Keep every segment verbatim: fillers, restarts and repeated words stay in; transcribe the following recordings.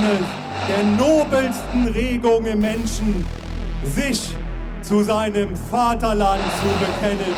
eines der nobelsten Regungen im Menschen, sich zu seinem Vaterland zu bekennen.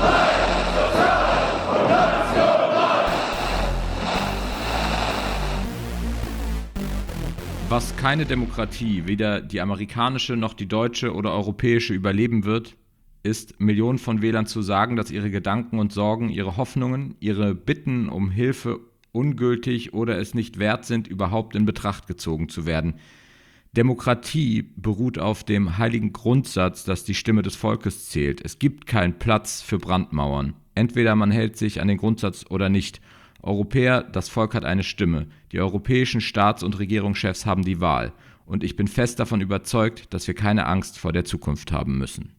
Was keine Demokratie, weder die amerikanische noch die deutsche oder europäische, überleben wird, ist, Millionen von Wählern zu sagen, dass ihre Gedanken und Sorgen, ihre Hoffnungen, ihre Bitten um Hilfe ungültig oder es nicht wert sind, überhaupt in Betracht gezogen zu werden. Demokratie beruht auf dem heiligen Grundsatz, dass die Stimme des Volkes zählt. Es gibt keinen Platz für Brandmauern. Entweder man hält sich an den Grundsatz oder nicht. Europäer, das Volk hat eine Stimme. Die europäischen Staats- und Regierungschefs haben die Wahl. Und ich bin fest davon überzeugt, dass wir keine Angst vor der Zukunft haben müssen.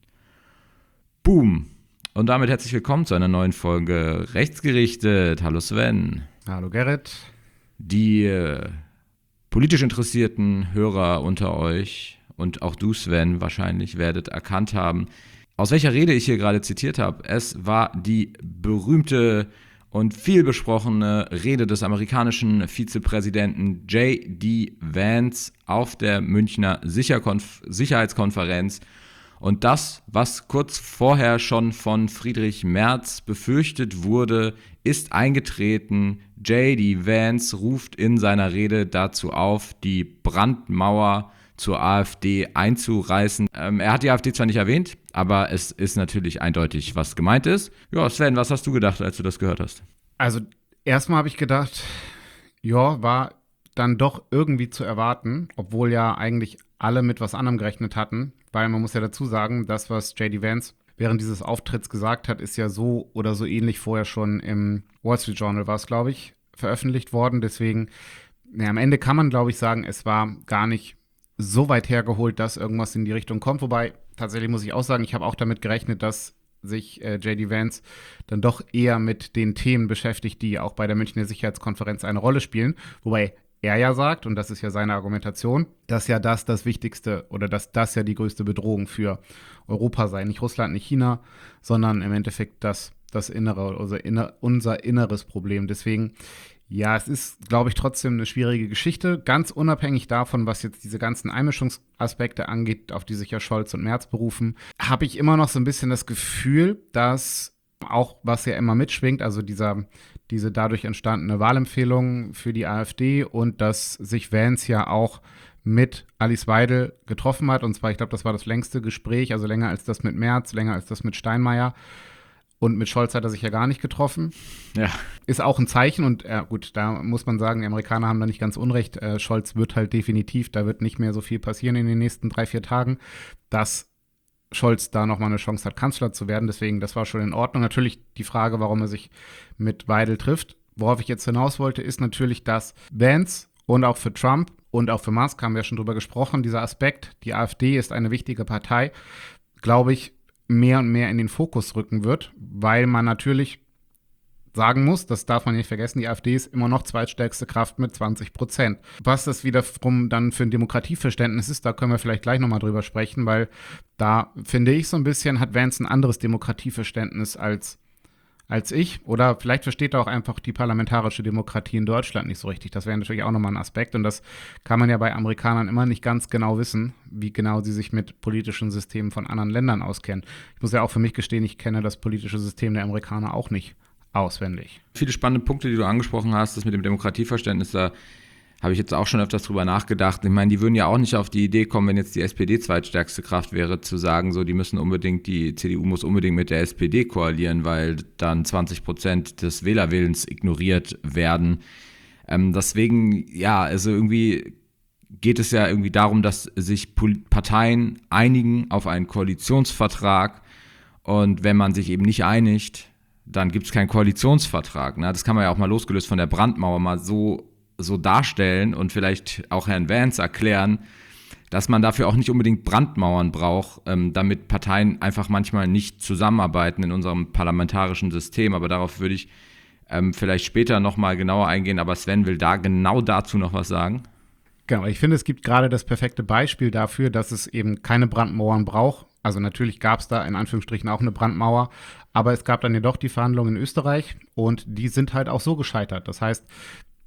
Boom! Und damit herzlich willkommen zu einer neuen Folge Rechtsgerichtet. Hallo Sven. Hallo Gerrit. Die äh, politisch interessierten Hörer unter euch und auch du, Sven, wahrscheinlich werdet erkannt haben, aus welcher Rede ich hier gerade zitiert habe. Es war die berühmte und viel besprochene Rede des amerikanischen Vizepräsidenten J D Vance auf der Münchner Sicherkonf- Sicherheitskonferenz. Und das, was kurz vorher schon von Friedrich Merz befürchtet wurde, ist eingetreten. J D Vance ruft in seiner Rede dazu auf, die Brandmauer zur AfD einzureißen. Ähm, er hat die AfD zwar nicht erwähnt, aber es ist natürlich eindeutig, was gemeint ist. Ja, Sven, was hast du gedacht, als du das gehört hast? Also erstmal habe ich gedacht, ja, war dann doch irgendwie zu erwarten, obwohl ja eigentlich alle mit was anderem gerechnet hatten, weil man muss ja dazu sagen, das, was J D Vance während dieses Auftritts gesagt hat, ist ja so oder so ähnlich vorher schon im Wall Street Journal, war es, glaube ich, veröffentlicht worden. Deswegen, ja, am Ende kann man, glaube ich, sagen, es war gar nicht so weit hergeholt, dass irgendwas in die Richtung kommt. Wobei, tatsächlich muss ich auch sagen, ich habe auch damit gerechnet, dass sich äh, J D Vance dann doch eher mit den Themen beschäftigt, die auch bei der Münchner Sicherheitskonferenz eine Rolle spielen. Wobei er ja sagt, und das ist ja seine Argumentation, dass ja das das Wichtigste oder dass das ja die größte Bedrohung für Europa sei. Nicht Russland, nicht China, sondern im Endeffekt das, das Innere, also inner, unser inneres Problem. Deswegen, ja, es ist, glaube ich, trotzdem eine schwierige Geschichte. Ganz unabhängig davon, was jetzt diese ganzen Einmischungsaspekte angeht, auf die sich ja Scholz und Merz berufen, habe ich immer noch so ein bisschen das Gefühl, dass auch, was ja immer mitschwingt, also dieser, diese dadurch entstandene Wahlempfehlung für die AfD und dass sich Vance ja auch mit Alice Weidel getroffen hat. Und zwar, ich glaube, das war das längste Gespräch, also länger als das mit Merz, länger als das mit Steinmeier. Und mit Scholz hat er sich ja gar nicht getroffen. Ja. Ist auch ein Zeichen und äh, gut, da muss man sagen, die Amerikaner haben da nicht ganz unrecht. Äh, Scholz wird halt definitiv, da wird nicht mehr so viel passieren in den nächsten drei, vier Tagen, dass Scholz da nochmal eine Chance hat, Kanzler zu werden. Deswegen, das war schon in Ordnung. Natürlich die Frage, warum er sich mit Weidel trifft. Worauf ich jetzt hinaus wollte, ist natürlich, dass Vance und auch für Trump und auch für Musk, haben wir ja schon drüber gesprochen, dieser Aspekt, die AfD ist eine wichtige Partei, glaube ich, mehr und mehr in den Fokus rücken wird, weil man natürlich sagen muss, das darf man nicht vergessen, die AfD ist immer noch zweitstärkste Kraft mit zwanzig Prozent. Was das wiederum dann für ein Demokratieverständnis ist, da können wir vielleicht gleich nochmal drüber sprechen, weil da, finde ich, so ein bisschen hat Vance ein anderes Demokratieverständnis als, als ich. Oder vielleicht versteht er auch einfach die parlamentarische Demokratie in Deutschland nicht so richtig. Das wäre natürlich auch nochmal ein Aspekt und das kann man ja bei Amerikanern immer nicht ganz genau wissen, wie genau sie sich mit politischen Systemen von anderen Ländern auskennen. Ich muss ja auch für mich gestehen, ich kenne das politische System der Amerikaner auch nicht auswendig. Viele spannende Punkte, die du angesprochen hast, das mit dem Demokratieverständnis, da habe ich jetzt auch schon öfters drüber nachgedacht. Ich meine, die würden ja auch nicht auf die Idee kommen, wenn jetzt die S P D zweitstärkste Kraft wäre, zu sagen, so, die müssen unbedingt, die C D U muss unbedingt mit der S P D koalieren, weil dann zwanzig Prozent des Wählerwillens ignoriert werden. Ähm, deswegen, ja, also irgendwie geht es ja irgendwie darum, dass sich Parteien einigen auf einen Koalitionsvertrag und wenn man sich eben nicht einigt, dann gibt es keinen Koalitionsvertrag. Ne? Das kann man ja auch mal losgelöst von der Brandmauer mal so, so darstellen und vielleicht auch Herrn Vance erklären, dass man dafür auch nicht unbedingt Brandmauern braucht, ähm, damit Parteien einfach manchmal nicht zusammenarbeiten in unserem parlamentarischen System. Aber darauf würde ich ähm, vielleicht später nochmal genauer eingehen. Aber Sven will da genau dazu noch was sagen. Genau, ich finde, es gibt gerade das perfekte Beispiel dafür, dass es eben keine Brandmauern braucht. Also natürlich gab es da in Anführungsstrichen auch eine Brandmauer, aber es gab dann jedoch die Verhandlungen in Österreich und die sind halt auch so gescheitert. Das heißt,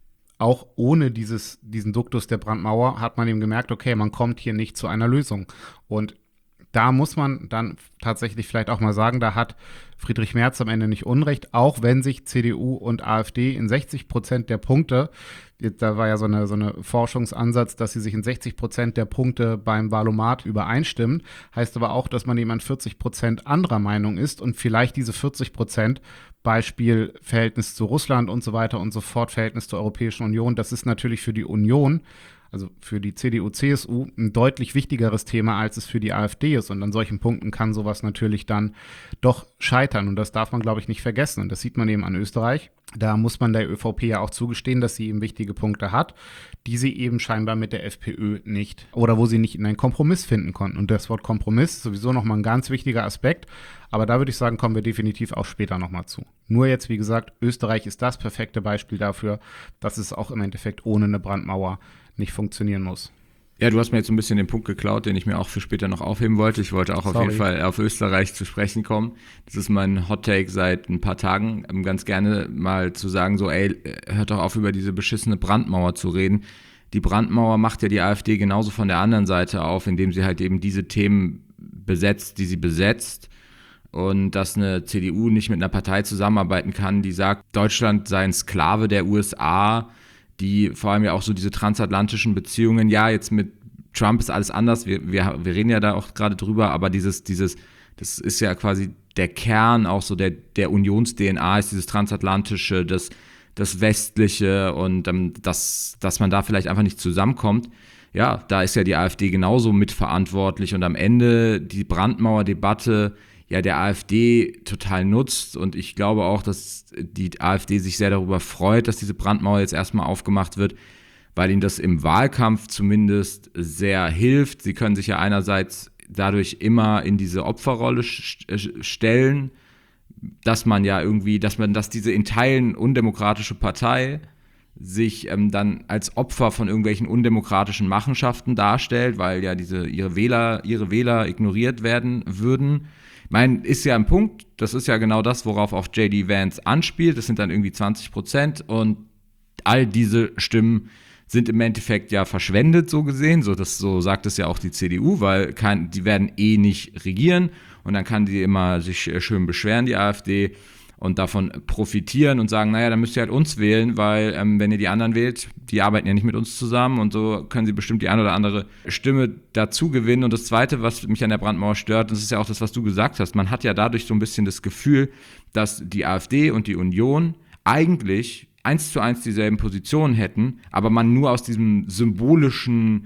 auch ohne dieses, diesen Duktus der Brandmauer hat man eben gemerkt, okay, man kommt hier nicht zu einer Lösung. Und da muss man dann tatsächlich vielleicht auch mal sagen, da hat Friedrich Merz am Ende nicht Unrecht, auch wenn sich C D U und AfD in sechzig Prozent der Punkte, da war ja so eine, so eine Forschungsansatz, dass sie sich in sechzig Prozent der Punkte beim Wahlomat übereinstimmen, heißt aber auch, dass man eben an vierzig Prozent anderer Meinung ist und vielleicht diese vierzig Prozent, Beispiel Verhältnis zu Russland und so weiter und so fort, Verhältnis zur Europäischen Union, das ist natürlich für die Union, also für die C D U, C S U, ein deutlich wichtigeres Thema, als es für die AfD ist. Und an solchen Punkten kann sowas natürlich dann doch scheitern. Und das darf man, glaube ich, nicht vergessen. Und das sieht man eben an Österreich. Da muss man der ÖVP ja auch zugestehen, dass sie eben wichtige Punkte hat, die sie eben scheinbar mit der FPÖ nicht oder wo sie nicht in einen Kompromiss finden konnten. Und das Wort Kompromiss ist sowieso nochmal ein ganz wichtiger Aspekt. Aber da würde ich sagen, kommen wir definitiv auch später nochmal zu. Nur jetzt, wie gesagt, Österreich ist das perfekte Beispiel dafür, dass es auch im Endeffekt ohne eine Brandmauer nicht funktionieren muss. Ja, du hast mir jetzt so ein bisschen den Punkt geklaut, den ich mir auch für später noch aufheben wollte. Ich wollte auch Sorry. auf jeden Fall auf Österreich zu sprechen kommen. Das ist mein Hot-Take seit ein paar Tagen. Ganz gerne mal zu sagen, so, ey, hört doch auf, über diese beschissene Brandmauer zu reden. Die Brandmauer macht ja die AfD genauso von der anderen Seite auf, indem sie halt eben diese Themen besetzt, die sie besetzt. Und dass eine C D U nicht mit einer Partei zusammenarbeiten kann, die sagt, Deutschland sei ein Sklave der U S A, die vor allem ja auch so diese transatlantischen Beziehungen, ja, jetzt mit Trump ist alles anders, wir, wir, wir reden ja da auch gerade drüber, aber dieses, dieses, das ist ja quasi der Kern auch so der, der Unions-D N A, ist dieses transatlantische, das, das westliche und ähm, das, dass man da vielleicht einfach nicht zusammenkommt. Ja, da ist ja die AfD genauso mitverantwortlich und am Ende die Brandmauer-Debatte ja der AfD total nutzt und ich glaube auch, dass die AfD sich sehr darüber freut, dass diese Brandmauer jetzt erstmal aufgemacht wird, weil ihnen das im Wahlkampf zumindest sehr hilft. Sie können sich ja einerseits dadurch immer in diese Opferrolle stellen, dass man ja irgendwie, dass man, dass diese in Teilen undemokratische Partei sich ähm, dann als Opfer von irgendwelchen undemokratischen Machenschaften darstellt, weil ja diese ihre Wähler, ihre Wähler ignoriert werden würden. Ich meine, ist ja ein Punkt, das ist ja genau das, worauf auch J D Vance anspielt, das sind dann irgendwie zwanzig Prozent und all diese Stimmen sind im Endeffekt ja verschwendet, so gesehen, so, das, so sagt es ja auch die C D U, weil kein, die werden eh nicht regieren und dann kann die immer sich schön beschweren, die AfD, und davon profitieren und sagen, naja, dann müsst ihr halt uns wählen, weil ähm, wenn ihr die anderen wählt, die arbeiten ja nicht mit uns zusammen und so können sie bestimmt die eine oder andere Stimme dazu gewinnen. Und das Zweite, was mich an der Brandmauer stört, das ist ja auch das, was du gesagt hast, man hat ja dadurch so ein bisschen das Gefühl, dass die AfD und die Union eigentlich eins zu eins dieselben Positionen hätten, aber man nur aus diesem symbolischen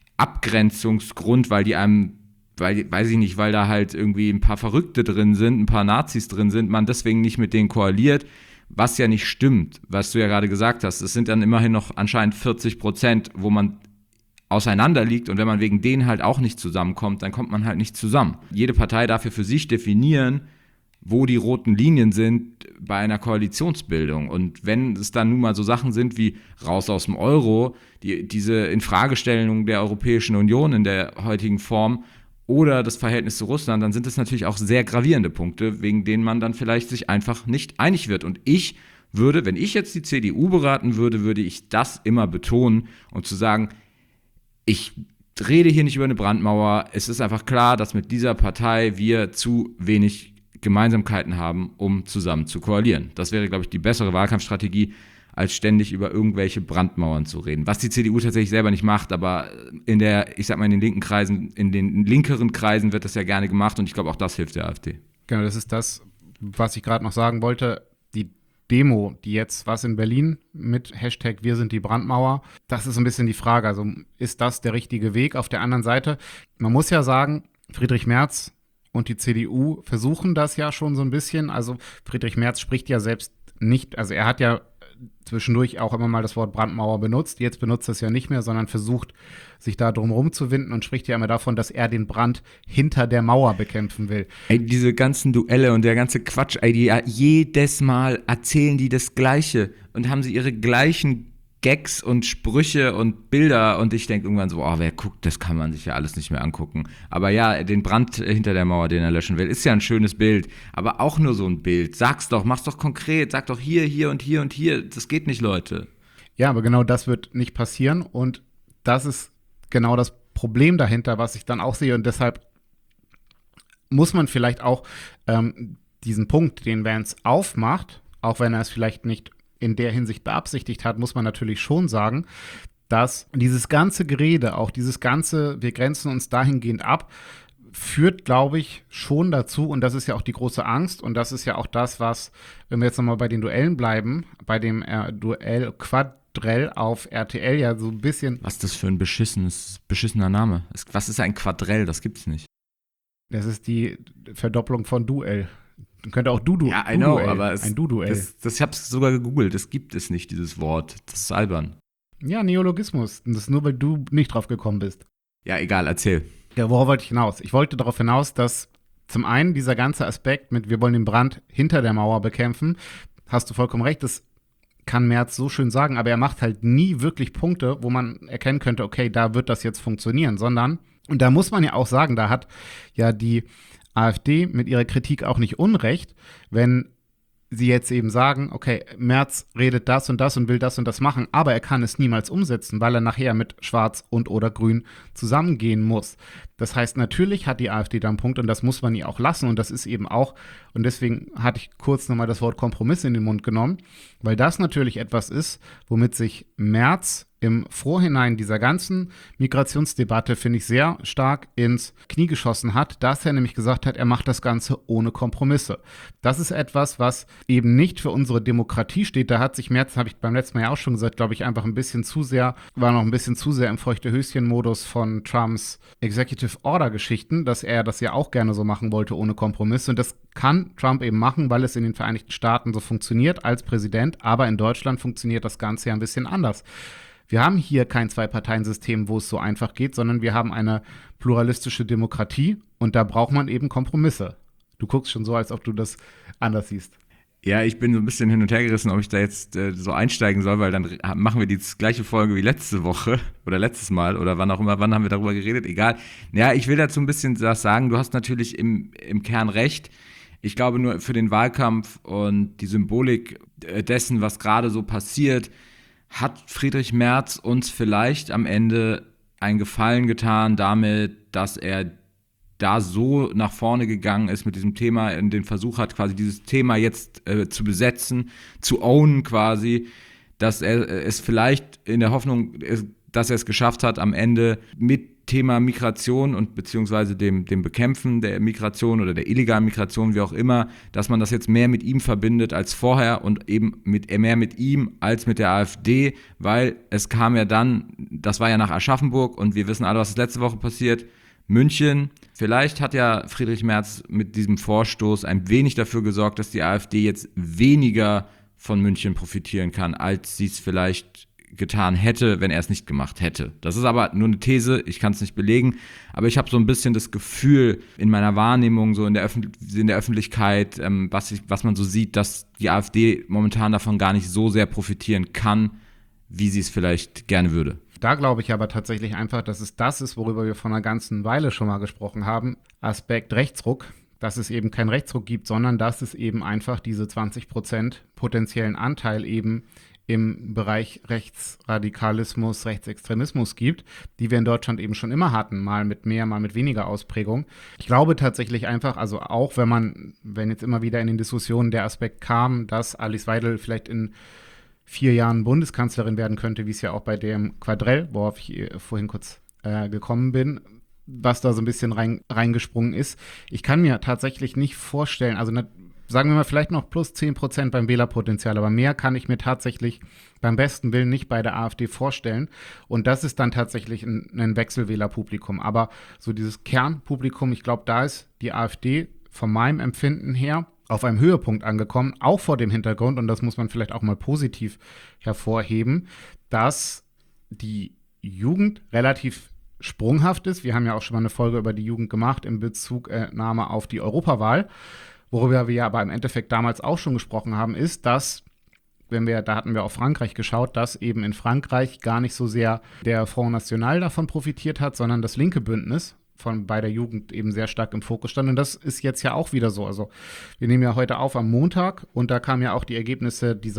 Abgrenzungsgrund, weil die einem weil, weiß ich nicht, weil da halt irgendwie ein paar Verrückte drin sind, ein paar Nazis drin sind, man deswegen nicht mit denen koaliert, was ja nicht stimmt, was du ja gerade gesagt hast. Es sind dann immerhin noch anscheinend vierzig Prozent, wo man auseinander liegt und wenn man wegen denen halt auch nicht zusammenkommt, dann kommt man halt nicht zusammen. Jede Partei darf ja für sich definieren, wo die roten Linien sind bei einer Koalitionsbildung. Und wenn es dann nun mal so Sachen sind wie raus aus dem Euro, die, diese Infragestellung der Europäischen Union in der heutigen Form, oder das Verhältnis zu Russland, dann sind es natürlich auch sehr gravierende Punkte, wegen denen man dann vielleicht sich einfach nicht einig wird. Und ich würde, wenn ich jetzt die C D U beraten würde, würde ich das immer betonen und zu sagen, ich rede hier nicht über eine Brandmauer, es ist einfach klar, dass mit dieser Partei wir zu wenig Gemeinsamkeiten haben, um zusammen zu koalieren. Das wäre, glaube ich, die bessere Wahlkampfstrategie, als ständig über irgendwelche Brandmauern zu reden. Was die C D U tatsächlich selber nicht macht, aber in der, ich sag mal, in den linken Kreisen, in den linkeren Kreisen wird das ja gerne gemacht und ich glaube, auch das hilft der AfD. Genau, das ist das, was ich gerade noch sagen wollte. Die Demo, die jetzt was in Berlin mit Hashtag Wir sind die Brandmauer, das ist ein bisschen die Frage. Also ist das der richtige Weg? Auf der anderen Seite, man muss ja sagen, Friedrich Merz und die C D U versuchen das ja schon so ein bisschen. Also Friedrich Merz spricht ja selbst nicht, also er hat ja zwischendurch auch immer mal das Wort Brandmauer benutzt. Jetzt benutzt er es ja nicht mehr, sondern versucht, sich da drum rumzuwinden und spricht ja immer davon, dass er den Brand hinter der Mauer bekämpfen will. Ey, diese ganzen Duelle und der ganze Quatsch, ey, die, jedes Mal erzählen die das Gleiche und haben sie ihre gleichen Gags und Sprüche und Bilder und ich denke irgendwann so, oh, wer guckt, das kann man sich ja alles nicht mehr angucken. Aber ja, den Brand hinter der Mauer, den er löschen will, ist ja ein schönes Bild, aber auch nur so ein Bild. Sag's doch, mach's doch konkret, sag doch hier, hier und hier und hier, das geht nicht, Leute. Ja, aber genau das wird nicht passieren und das ist genau das Problem dahinter, was ich dann auch sehe und deshalb muss man vielleicht auch ähm, diesen Punkt, den Vance aufmacht, auch wenn er es vielleicht nicht in der Hinsicht beabsichtigt hat, muss man natürlich schon sagen, dass dieses ganze Gerede, auch dieses ganze, wir grenzen uns dahingehend ab, führt, glaube ich, schon dazu, und das ist ja auch die große Angst, und das ist ja auch das, was, wenn wir jetzt nochmal bei den Duellen bleiben, bei dem äh, Duell Quadrell auf R T L ja so ein bisschen. Was ist das für ein beschissenes, beschissener Name? Was ist ein Quadrell? Das gibt's nicht. Das ist die Verdopplung von Duell. Könnte auch Dudu. Ja, I know, Du-Duell, aber es, ein Du-Duell. das, das, ich hab's sogar gegoogelt. Das gibt es nicht, dieses Wort. Das ist albern. Ja, Neologismus. Und das ist nur, weil du nicht drauf gekommen bist. Ja, egal, erzähl. Ja, worauf wollte ich hinaus? Ich wollte darauf hinaus, dass zum einen dieser ganze Aspekt mit, wir wollen den Brand hinter der Mauer bekämpfen, hast du vollkommen recht, das kann Merz so schön sagen, aber er macht halt nie wirklich Punkte, wo man erkennen könnte, okay, da wird das jetzt funktionieren, sondern, und da muss man ja auch sagen, da hat ja die AfD mit ihrer Kritik auch nicht Unrecht, wenn sie jetzt eben sagen, okay, Merz redet das und das und will das und das machen, aber er kann es niemals umsetzen, weil er nachher mit Schwarz und oder Grün zusammengehen muss. Das heißt, natürlich hat die AfD da einen Punkt und das muss man ihr auch lassen und das ist eben auch, und deswegen hatte ich kurz nochmal das Wort Kompromiss in den Mund genommen, weil das natürlich etwas ist, womit sich Merz im Vorhinein dieser ganzen Migrationsdebatte, finde ich, sehr stark ins Knie geschossen hat, dass er nämlich gesagt hat, er macht das Ganze ohne Kompromisse. Das ist etwas, was eben nicht für unsere Demokratie steht. Da hat sich Merz, habe ich beim letzten Mal ja auch schon gesagt, glaube ich, einfach ein bisschen zu sehr, war noch ein bisschen zu sehr im Feuchte-Höschen-Modus von Trumps Executive Order-Geschichten, dass er das ja auch gerne so machen wollte, ohne Kompromisse. Und das kann Trump eben machen, weil es in den Vereinigten Staaten so funktioniert als Präsident, aber in Deutschland funktioniert das Ganze ja ein bisschen anders. Wir haben hier kein Zwei-Parteien-System, wo es so einfach geht, sondern wir haben eine pluralistische Demokratie und da braucht man eben Kompromisse. Du guckst schon so, als ob du das anders siehst. Ja, ich bin so ein bisschen hin und her gerissen, ob ich da jetzt äh, so einsteigen soll, weil dann machen wir die gleiche Folge wie letzte Woche oder letztes Mal oder wann auch immer, wann haben wir darüber geredet, egal. Ja, ich will dazu ein bisschen was sagen. Du hast natürlich im, im Kern recht. Ich glaube nur für den Wahlkampf und die Symbolik dessen, was gerade so passiert, hat Friedrich Merz uns vielleicht am Ende einen Gefallen getan damit, dass er da so nach vorne gegangen ist mit diesem Thema, in den Versuch hat, quasi dieses Thema jetzt äh, zu besetzen, zu ownen quasi, dass er es vielleicht in der Hoffnung, dass er es geschafft hat, am Ende mit Thema Migration und beziehungsweise dem, dem Bekämpfen der Migration oder der illegalen Migration, wie auch immer, dass man das jetzt mehr mit ihm verbindet als vorher und eben mit, mehr mit ihm als mit der AfD, weil es kam ja dann, das war ja nach Aschaffenburg und wir wissen alle, was ist letzte Woche passiert, München. Vielleicht hat ja Friedrich Merz mit diesem Vorstoß ein wenig dafür gesorgt, dass die AfD jetzt weniger von München profitieren kann, als sie es vielleicht getan hätte, wenn er es nicht gemacht hätte. Das ist aber nur eine These, ich kann es nicht belegen, aber ich habe so ein bisschen das Gefühl in meiner Wahrnehmung, so in der, Öffentlich- in der Öffentlichkeit, ähm, was, ich, was man so sieht, dass die AfD momentan davon gar nicht so sehr profitieren kann, wie sie es vielleicht gerne würde. Da glaube ich aber tatsächlich einfach, dass es das ist, worüber wir vor einer ganzen Weile schon mal gesprochen haben, Aspekt Rechtsruck, dass es eben keinen Rechtsruck gibt, sondern dass es eben einfach diese zwanzig Prozent potenziellen Anteil eben im Bereich Rechtsradikalismus, Rechtsextremismus gibt, die wir in Deutschland eben schon immer hatten, mal mit mehr, mal mit weniger Ausprägung. Ich glaube tatsächlich einfach, also auch wenn man, wenn jetzt immer wieder in den Diskussionen der Aspekt kam, dass Alice Weidel vielleicht in vier Jahren Bundeskanzlerin werden könnte, wie es ja auch bei dem Quadrell, worauf ich vorhin kurz äh, gekommen bin, was da so ein bisschen rein, reingesprungen ist. Ich kann mir tatsächlich nicht vorstellen, also eine, sagen wir mal vielleicht noch plus zehn Prozent beim Wählerpotenzial, aber mehr kann ich mir tatsächlich beim besten Willen nicht bei der AfD vorstellen. Und das ist dann tatsächlich ein, ein Wechselwählerpublikum. Aber so dieses Kernpublikum, ich glaube, da ist die AfD von meinem Empfinden her auf einem Höhepunkt angekommen, auch vor dem Hintergrund, und das muss man vielleicht auch mal positiv hervorheben, dass die Jugend relativ sprunghaft ist. Wir haben ja auch schon mal eine Folge über die Jugend gemacht in Bezugnahme auf die Europawahl. Worüber wir ja aber im Endeffekt damals auch schon gesprochen haben, ist, dass, wenn wir, da hatten wir auf Frankreich geschaut, dass eben in Frankreich gar nicht so sehr der Front National davon profitiert hat, sondern das linke Bündnis von bei der Jugend eben sehr stark im Fokus stand. Und das ist jetzt ja auch wieder so. Also wir nehmen ja heute auf am Montag und da kamen ja auch die Ergebnisse dieser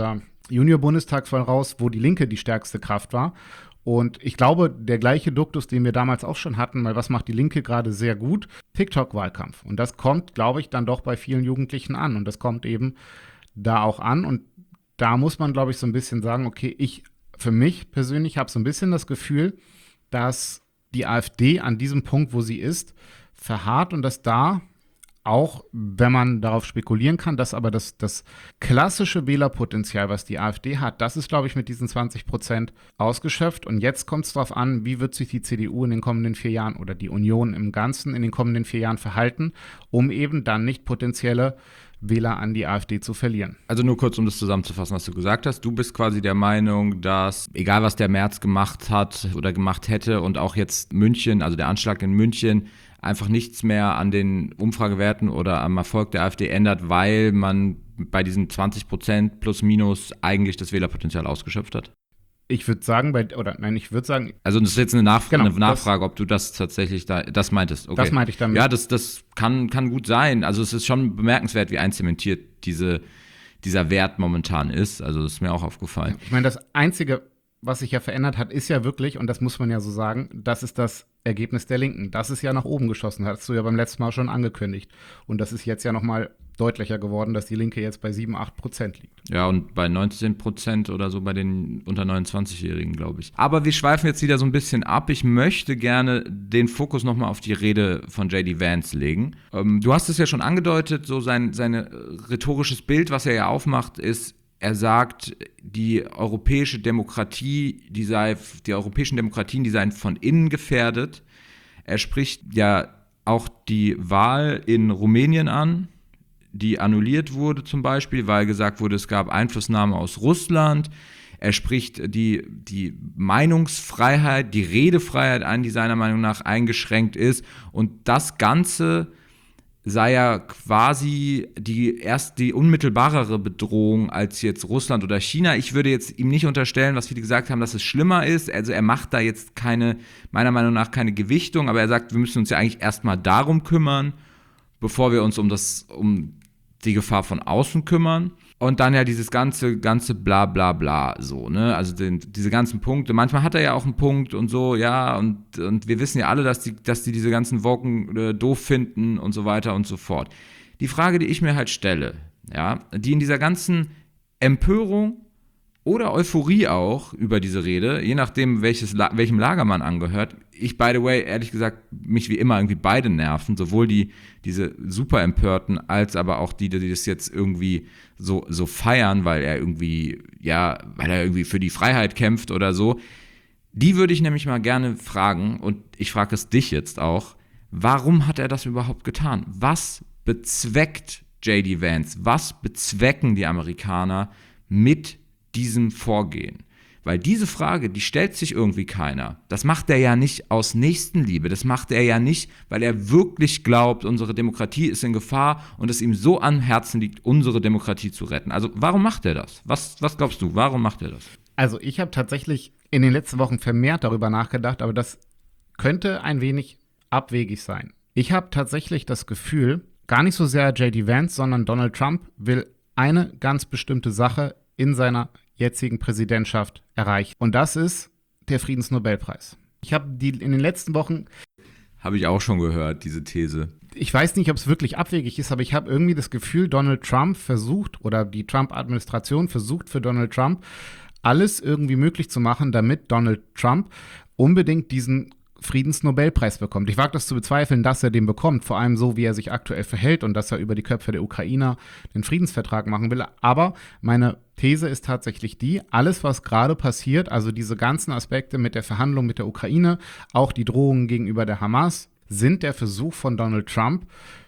Junior-Bundestagswahl raus, wo die Linke die stärkste Kraft war. Und ich glaube, der gleiche Duktus, den wir damals auch schon hatten, weil was macht die Linke gerade sehr gut? TikTok-Wahlkampf. Und das kommt, glaube ich, dann doch bei vielen Jugendlichen an. Und das kommt eben da auch an. Und da muss man, glaube ich, so ein bisschen sagen, okay, ich für mich persönlich habe so ein bisschen das Gefühl, dass die AfD an diesem Punkt, wo sie ist, verharrt und dass da auch, wenn man darauf spekulieren kann, dass aber das, das klassische Wählerpotenzial, was die AfD hat, das ist, glaube ich, mit diesen zwanzig Prozent ausgeschöpft. Und jetzt kommt es darauf an, wie wird sich die C D U in den kommenden vier Jahren oder die Union im Ganzen in den kommenden vier Jahren verhalten, um eben dann nicht potenzielle Wähler an die AfD zu verlieren. Also nur kurz, um das zusammenzufassen, was du gesagt hast. Du bist quasi der Meinung, dass, egal was der Merz gemacht hat oder gemacht hätte und auch jetzt München, also der Anschlag in München, einfach nichts mehr an den Umfragewerten oder am Erfolg der AfD ändert, weil man bei diesen zwanzig Prozent plus minus eigentlich das Wählerpotenzial ausgeschöpft hat? Ich würde sagen, bei, oder nein, ich würde sagen. Also das ist jetzt eine, Nachf- genau, eine Nachfrage, das, ob du das tatsächlich da, das meintest. Okay. Das meinte ich damit. Ja, das, das kann, kann gut sein. Also es ist schon bemerkenswert, wie einzementiert diese, dieser Wert momentan ist. Also das ist mir auch aufgefallen. Ich meine, das Einzige, was sich ja verändert hat, ist ja wirklich, und das muss man ja so sagen, das ist das Ergebnis der Linken. Das ist ja nach oben geschossen, hast du ja beim letzten Mal schon angekündigt. Und das ist jetzt ja nochmal deutlicher geworden, dass die Linke jetzt bei sieben, acht Prozent liegt. Ja, und bei neunzehn Prozent oder so bei den unter neunundzwanzigjährigen, glaube ich. Aber wir schweifen jetzt wieder so ein bisschen ab. Ich möchte gerne den Fokus nochmal auf die Rede von J D Vance legen. Ähm, du hast es ja schon angedeutet, so sein seine rhetorisches Bild, was er ja aufmacht, ist, er sagt, die europäische Demokratie, die sei, die europäischen Demokratien, die seien von innen gefährdet. Er spricht ja auch die Wahl in Rumänien an, die annulliert wurde zum Beispiel, weil gesagt wurde, es gab Einflussnahme aus Russland. Er spricht die, die Meinungsfreiheit, die Redefreiheit an, die seiner Meinung nach eingeschränkt ist. Und das Ganze sei ja quasi die erst die unmittelbarere Bedrohung als jetzt Russland oder China. Ich würde jetzt ihm nicht unterstellen, was viele gesagt haben, dass es schlimmer ist. Also er macht da jetzt keine, meiner Meinung nach keine Gewichtung, aber er sagt, wir müssen uns ja eigentlich erstmal darum kümmern, bevor wir uns um das, um die Gefahr von außen kümmern. Und dann ja dieses ganze, ganze bla bla bla so, ne? Also den, diese ganzen Punkte. Manchmal hat er ja auch einen Punkt und so, ja, und, und wir wissen ja alle, dass die, dass die diese ganzen Woken äh, doof finden und so weiter und so fort. Die Frage, die ich mir halt stelle, ja, die in dieser ganzen Empörung oder Euphorie auch über diese Rede, je nachdem, welches, welchem Lager man angehört. Ich, by the way, ehrlich gesagt, mich wie immer irgendwie beide nerven, sowohl die, diese super Empörten, als aber auch die, die das jetzt irgendwie so, so feiern, weil er irgendwie, ja, weil er irgendwie für die Freiheit kämpft oder so. Die würde ich nämlich mal gerne fragen, und ich frage es dich jetzt auch, warum hat er das überhaupt getan? Was bezweckt J D Vance? Was bezwecken die Amerikaner mit diesem Vorgehen? Weil diese Frage, die stellt sich irgendwie keiner. Das macht er ja nicht aus Nächstenliebe. Das macht er ja nicht, weil er wirklich glaubt, unsere Demokratie ist in Gefahr und es ihm so am Herzen liegt, unsere Demokratie zu retten. Also warum macht er das? Was, was glaubst du, warum macht er das? Also ich habe tatsächlich in den letzten Wochen vermehrt darüber nachgedacht, aber das könnte ein wenig abwegig sein. Ich habe tatsächlich das Gefühl, gar nicht so sehr J D Vance, sondern Donald Trump will eine ganz bestimmte Sache in seiner jetzigen Präsidentschaft erreichen. Und das ist der Friedensnobelpreis. Ich habe die in den letzten Wochen... Habe ich auch schon gehört, diese These. Ich weiß nicht, ob es wirklich abwegig ist, aber ich habe irgendwie das Gefühl, Donald Trump versucht, oder die Trump-Administration versucht für Donald Trump, alles irgendwie möglich zu machen, damit Donald Trump unbedingt diesen Friedensnobelpreis bekommt. Ich wage das zu bezweifeln, dass er den bekommt, vor allem so, wie er sich aktuell verhält und dass er über die Köpfe der Ukrainer den Friedensvertrag machen will. Aber meine These ist tatsächlich die, alles, was gerade passiert, also diese ganzen Aspekte mit der Verhandlung mit der Ukraine, auch die Drohungen gegenüber der Hamas, sind der Versuch von Donald Trump,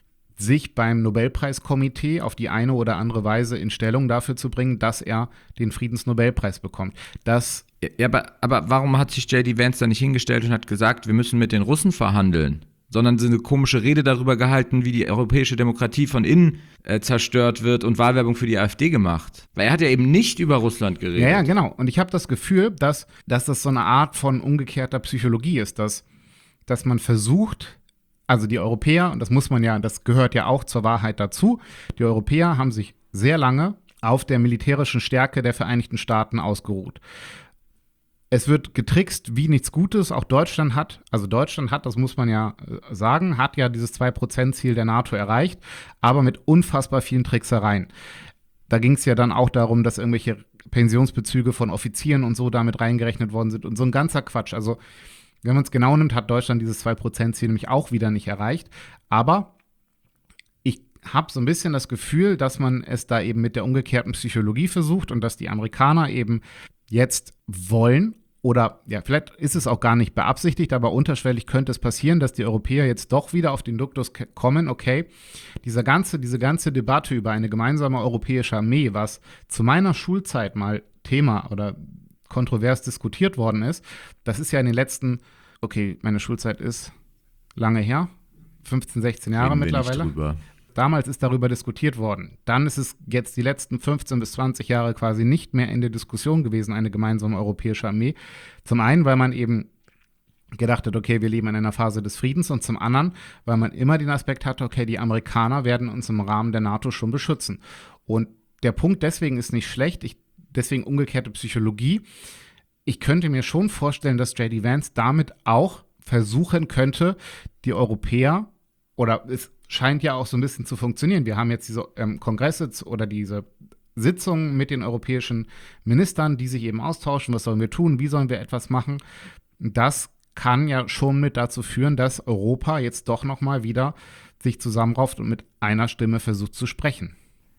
sich beim Nobelpreiskomitee auf die eine oder andere Weise in Stellung dafür zu bringen, dass er den Friedensnobelpreis bekommt. Das Ja, aber, aber warum hat sich J D Vance da nicht hingestellt und hat gesagt, wir müssen mit den Russen verhandeln? Sondern so eine komische Rede darüber gehalten, wie die europäische Demokratie von innen äh, zerstört wird und Wahlwerbung für die AfD gemacht. Weil er hat ja eben nicht über Russland geredet. Ja, ja, genau. Und ich habe das Gefühl, dass, dass das so eine Art von umgekehrter Psychologie ist, dass, dass man versucht, also die Europäer, und das muss man ja, das gehört ja auch zur Wahrheit dazu, die Europäer haben sich sehr lange auf der militärischen Stärke der Vereinigten Staaten ausgeruht. Es wird getrickst wie nichts Gutes. Auch Deutschland hat, also Deutschland hat, das muss man ja sagen, hat ja dieses zwei Prozent Ziel der NATO erreicht, aber mit unfassbar vielen Tricksereien. Da ging es ja dann auch darum, dass irgendwelche Pensionsbezüge von Offizieren und so damit reingerechnet worden sind und so ein ganzer Quatsch. Also wenn man es genau nimmt, hat Deutschland dieses zwei Prozent Ziel nämlich auch wieder nicht erreicht. Aber ich habe so ein bisschen das Gefühl, dass man es da eben mit der umgekehrten Psychologie versucht und dass die Amerikaner eben jetzt wollen, oder ja, vielleicht ist es auch gar nicht beabsichtigt, aber unterschwellig könnte es passieren, dass die Europäer jetzt doch wieder auf den Duktus k- kommen, okay, dieser ganze, diese ganze Debatte über eine gemeinsame europäische Armee, was zu meiner Schulzeit mal Thema oder kontrovers diskutiert worden ist, das ist ja in den letzten, okay, meine Schulzeit ist lange her, fünfzehn, sechzehn Jahre Reden wir mittlerweile. nicht drüber. Damals ist darüber diskutiert worden. Dann ist es jetzt die letzten fünfzehn bis zwanzig Jahre quasi nicht mehr in der Diskussion gewesen, eine gemeinsame europäische Armee. Zum einen, weil man eben gedacht hat, okay, wir leben in einer Phase des Friedens, und zum anderen, weil man immer den Aspekt hatte, okay, die Amerikaner werden uns im Rahmen der NATO schon beschützen. Und der Punkt deswegen ist nicht schlecht, ich, deswegen umgekehrte Psychologie. Ich könnte mir schon vorstellen, dass J D Vance damit auch versuchen könnte, die Europäer, oder es scheint ja auch so ein bisschen zu funktionieren. Wir haben jetzt diese ähm, Kongresse oder diese Sitzungen mit den europäischen Ministern, die sich eben austauschen, was sollen wir tun, wie sollen wir etwas machen. Das kann ja schon mit dazu führen, dass Europa jetzt doch noch mal wieder sich zusammenrauft und mit einer Stimme versucht zu sprechen.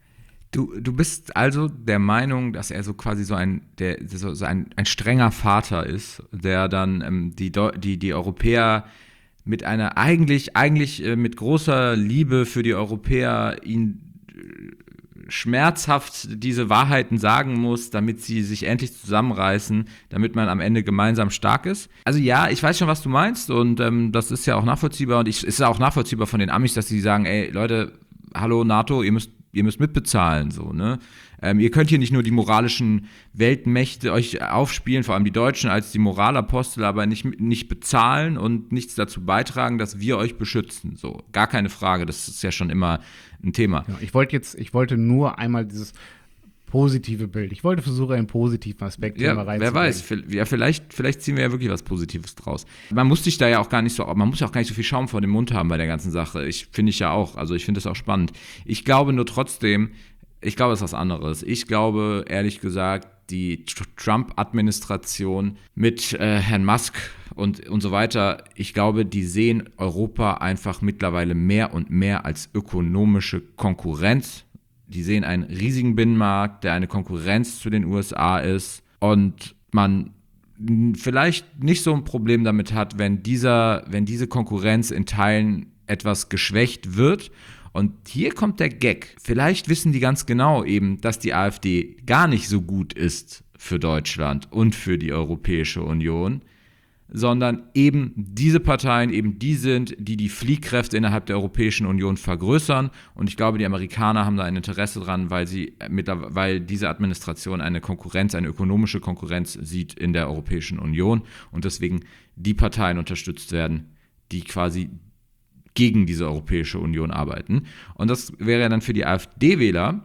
Du, du bist also der Meinung, dass er so quasi so ein, der, so, so ein, ein strenger Vater ist, der dann ähm, die, die, die Europäer mit einer eigentlich, eigentlich äh, mit großer Liebe für die Europäer ihn äh, schmerzhaft diese Wahrheiten sagen muss, damit sie sich endlich zusammenreißen, damit man am Ende gemeinsam stark ist. Also ja, ich weiß schon, was du meinst, und ähm, das ist ja auch nachvollziehbar, und es ist ja auch nachvollziehbar von den Amis, dass sie sagen, ey Leute, hallo NATO, ihr müsst ihr müsst mitbezahlen, so, ne? Ähm, ihr könnt hier nicht nur die moralischen Weltmächte euch aufspielen, vor allem die Deutschen als die Moralapostel, aber nicht, nicht bezahlen und nichts dazu beitragen, dass wir euch beschützen, so. Gar keine Frage, das ist ja schon immer ein Thema. Ja, ich wollte jetzt, ich wollte nur einmal dieses positive Bild. Ich wollte versuchen, einen positiven Aspekt hier mal Ja, reinzubringen. wer weiß, ja, vielleicht, vielleicht ziehen wir ja wirklich was Positives draus. Man muss sich da ja auch gar nicht so, man muss ja auch gar nicht so viel Schaum vor dem Mund haben bei der ganzen Sache. Ich finde ich ja auch, also ich finde das auch spannend. Ich glaube nur trotzdem, ich glaube, es ist was anderes. Ich glaube, ehrlich gesagt, die Trump-Administration mit äh, Herrn Musk und, und so weiter, ich glaube, die sehen Europa einfach mittlerweile mehr und mehr als ökonomische Konkurrenz. Die sehen einen riesigen Binnenmarkt, der eine Konkurrenz zu den U S A ist, und man vielleicht nicht so ein Problem damit hat, wenn dieser, wenn diese Konkurrenz in Teilen etwas geschwächt wird. Und hier kommt der Gag. Vielleicht wissen die ganz genau eben, dass die AfD gar nicht so gut ist für Deutschland und für die Europäische Union, sondern eben diese Parteien eben die sind, die die Fliehkräfte innerhalb der Europäischen Union vergrößern. Und ich glaube, die Amerikaner haben da ein Interesse dran, weil sie mit, weil diese Administration eine Konkurrenz, eine ökonomische Konkurrenz sieht in der Europäischen Union und deswegen die Parteien unterstützt werden, die quasi gegen diese Europäische Union arbeiten. Und das wäre ja dann für die AfD-Wähler,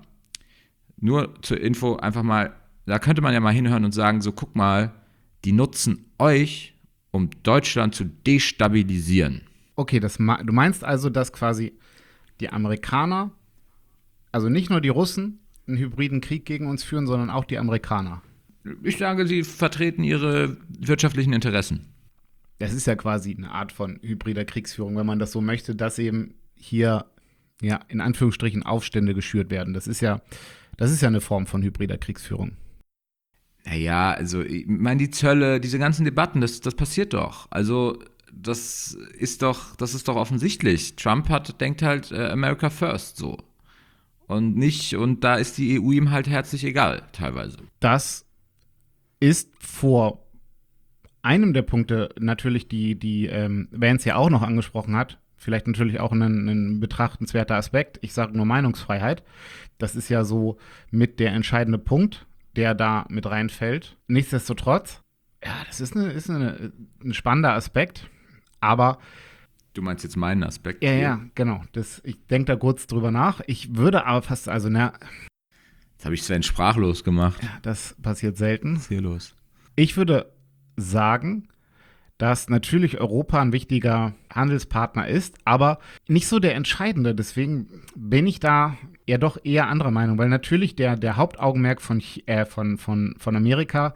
nur zur Info einfach mal, da könnte man ja mal hinhören und sagen, so guck mal, die nutzen euch, um Deutschland zu destabilisieren. Okay, das, du meinst also, dass quasi die Amerikaner, also nicht nur die Russen, einen hybriden Krieg gegen uns führen, sondern auch die Amerikaner? Ich sage, sie vertreten ihre wirtschaftlichen Interessen. Das ist ja quasi eine Art von hybrider Kriegsführung, wenn man das so möchte, dass eben hier, ja, in Anführungsstrichen Aufstände geschürt werden. Das ist ja, das ist ja eine Form von hybrider Kriegsführung. Naja, also ich meine, die Zölle, diese ganzen Debatten, das, das passiert doch. Also das ist doch, das ist doch offensichtlich. Trump hat, denkt halt äh, America first so. Und nicht, und da ist die E U ihm halt herzlich egal, teilweise. Das ist vor einem der Punkte natürlich, die, die ähm, Vance ja auch noch angesprochen hat, vielleicht natürlich auch ein, ein betrachtenswerter Aspekt. Ich sage nur Meinungsfreiheit. Das ist ja so mit der entscheidende Punkt, der da mit reinfällt. Nichtsdestotrotz, ja, das ist, eine, ist eine, ein spannender Aspekt, aber Du meinst jetzt meinen Aspekt? ja, ja, genau. Das, ich denke da kurz drüber nach. Ich würde aber fast, also, na, Jetzt habe ich Sven sprachlos gemacht. Ja, das passiert selten. Was ist hier los? Ich würde sagen, dass natürlich Europa ein wichtiger Handelspartner ist, aber nicht so der entscheidende. Deswegen bin ich da ja doch eher anderer Meinung, weil natürlich der, der Hauptaugenmerk von, äh, von, von, von Amerika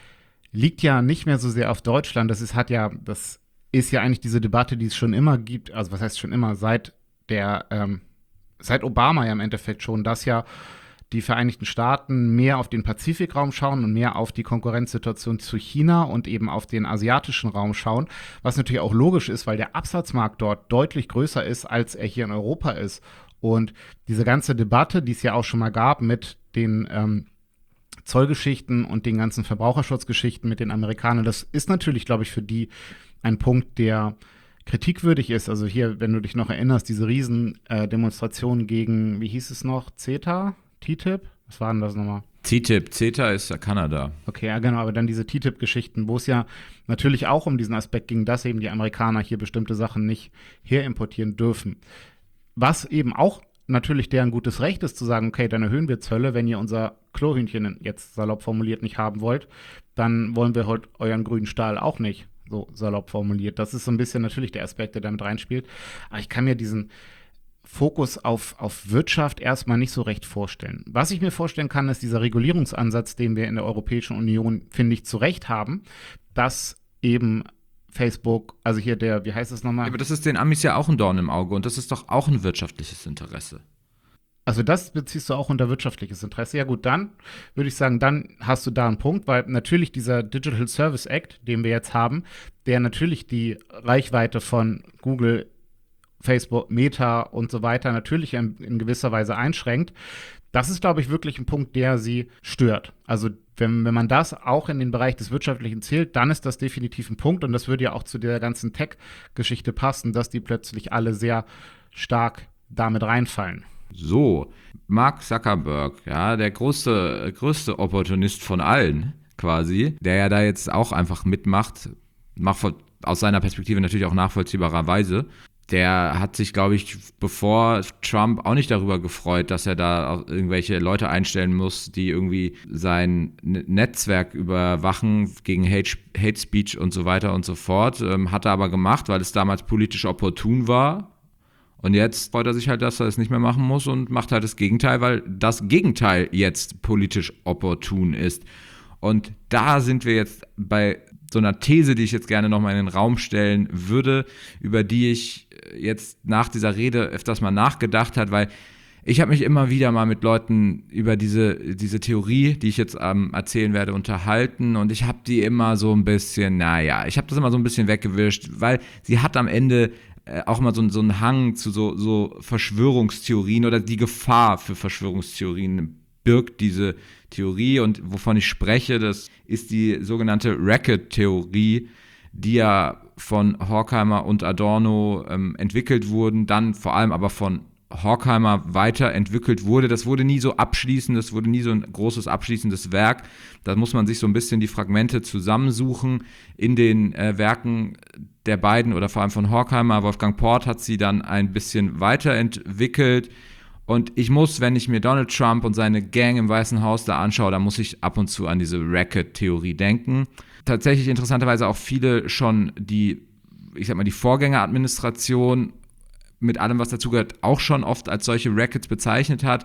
liegt ja nicht mehr so sehr auf Deutschland. Das ist, hat ja, das ist ja eigentlich diese Debatte, die es schon immer gibt, also was heißt schon immer, seit der, ähm, seit Obama ja im Endeffekt schon, dass ja die Vereinigten Staaten mehr auf den Pazifikraum schauen und mehr auf die Konkurrenzsituation zu China und eben auf den asiatischen Raum schauen, was natürlich auch logisch ist, weil der Absatzmarkt dort deutlich größer ist, als er hier in Europa ist. Und diese ganze Debatte, die es ja auch schon mal gab mit den ähm, Zollgeschichten und den ganzen Verbraucherschutzgeschichten mit den Amerikanern, das ist natürlich, glaube ich, für die ein Punkt, der kritikwürdig ist. Also hier, wenn du dich noch erinnerst, diese riesen äh, Demonstrationen gegen, wie hieß es noch, CETA? T T I P? Was war denn das nochmal? T T I P, CETA ist ja Kanada. Okay, ja genau, aber dann diese T T I P-Geschichten, wo es ja natürlich auch um diesen Aspekt ging, dass eben die Amerikaner hier bestimmte Sachen nicht herimportieren dürfen. Was eben auch natürlich deren gutes Recht ist, zu sagen, okay, dann erhöhen wir Zölle, wenn ihr unser Klohhühnchen jetzt salopp formuliert nicht haben wollt, dann wollen wir heute euren grünen Stahl auch nicht, so salopp formuliert. Das ist so ein bisschen natürlich der Aspekt, der damit reinspielt. Aber ich kann mir diesen Fokus auf, auf Wirtschaft erstmal nicht so recht vorstellen. Was ich mir vorstellen kann, ist dieser Regulierungsansatz, den wir in der Europäischen Union, finde ich, zu Recht haben, dass eben Facebook, also hier der, wie heißt es nochmal? Ja, aber das ist den Amis ja auch ein Dorn im Auge und das ist doch auch ein wirtschaftliches Interesse. Also das beziehst du auch unter wirtschaftliches Interesse. Ja gut, dann würde ich sagen, dann hast du da einen Punkt, weil natürlich dieser Digital Service Act, den wir jetzt haben, der natürlich die Reichweite von Google, Facebook, Meta und so weiter natürlich in, in gewisser Weise einschränkt. Das ist, glaube ich, wirklich ein Punkt, der sie stört. Also wenn, wenn man das auch in den Bereich des Wirtschaftlichen zählt, dann ist das definitiv ein Punkt und das würde ja auch zu der ganzen Tech-Geschichte passen, dass die plötzlich alle sehr stark damit reinfallen. So, Mark Zuckerberg, ja, der größte, größte Opportunist von allen quasi, der ja da jetzt auch einfach mitmacht, macht aus seiner Perspektive natürlich auch nachvollziehbarerweise. Der hat sich, glaube ich, bevor Trump auch nicht darüber gefreut, dass er da auch irgendwelche Leute einstellen muss, die irgendwie sein Netzwerk überwachen gegen Hate, Hate Speech und so weiter und so fort. Ähm, hat er aber gemacht, weil es damals politisch opportun war. Und jetzt freut er sich halt, dass er es nicht mehr machen muss und macht halt das Gegenteil, weil das Gegenteil jetzt politisch opportun ist. Und da sind wir jetzt bei so einer These, die ich jetzt gerne nochmal in den Raum stellen würde, über die ich jetzt nach dieser Rede öfters mal nachgedacht habe, weil ich habe mich immer wieder mal mit Leuten über diese, diese Theorie, die ich jetzt ähm, erzählen werde, unterhalten und ich habe die immer so ein bisschen, naja, ich habe das immer so ein bisschen weggewischt, weil sie hat am Ende äh, auch mal so, so einen Hang zu so, so Verschwörungstheorien oder die Gefahr für Verschwörungstheorien birgt diese Theorie und wovon ich spreche, das ist die sogenannte Racket-Theorie, die ja von Horkheimer und Adorno ähm, entwickelt wurden, dann vor allem aber von Horkheimer weiterentwickelt wurde. Das wurde nie so abschließend, das wurde nie so ein großes abschließendes Werk. Da muss man sich so ein bisschen die Fragmente zusammensuchen in den äh, Werken der beiden oder vor allem von Horkheimer. Wolfgang Port hat sie dann ein bisschen weiterentwickelt. Und ich muss, wenn ich mir Donald Trump und seine Gang im Weißen Haus da anschaue, da muss ich ab und zu an diese Racket-Theorie denken. Tatsächlich interessanterweise auch viele schon die, ich sag mal, die Vorgängeradministration mit allem, was dazugehört, auch schon oft als solche Rackets bezeichnet hat.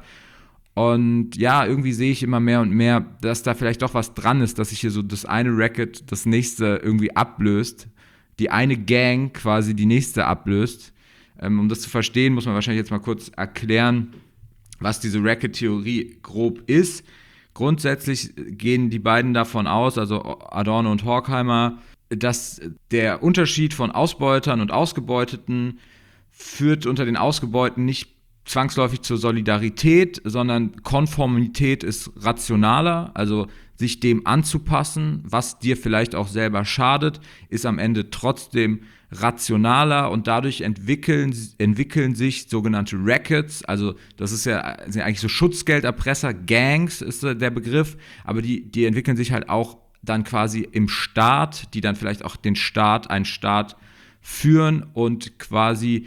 Und ja, irgendwie sehe ich immer mehr und mehr, dass da vielleicht doch was dran ist, dass sich hier so das eine Racket das nächste irgendwie ablöst, die eine Gang quasi die nächste ablöst. Um das zu verstehen, muss man wahrscheinlich jetzt mal kurz erklären, was diese Racket-Theorie grob ist. Grundsätzlich gehen die beiden davon aus, also Adorno und Horkheimer, dass der Unterschied von Ausbeutern und Ausgebeuteten führt unter den Ausgebeuteten nicht zwangsläufig zur Solidarität, sondern Konformität ist rationaler, also sich dem anzupassen, was dir vielleicht auch selber schadet, ist am Ende trotzdem rationaler und dadurch entwickeln, entwickeln sich sogenannte Rackets, also das ist ja sind eigentlich so Schutzgelderpresser, Gangs ist der Begriff, aber die, die entwickeln sich halt auch dann quasi im Staat, die dann vielleicht auch den Staat, einen Staat führen und quasi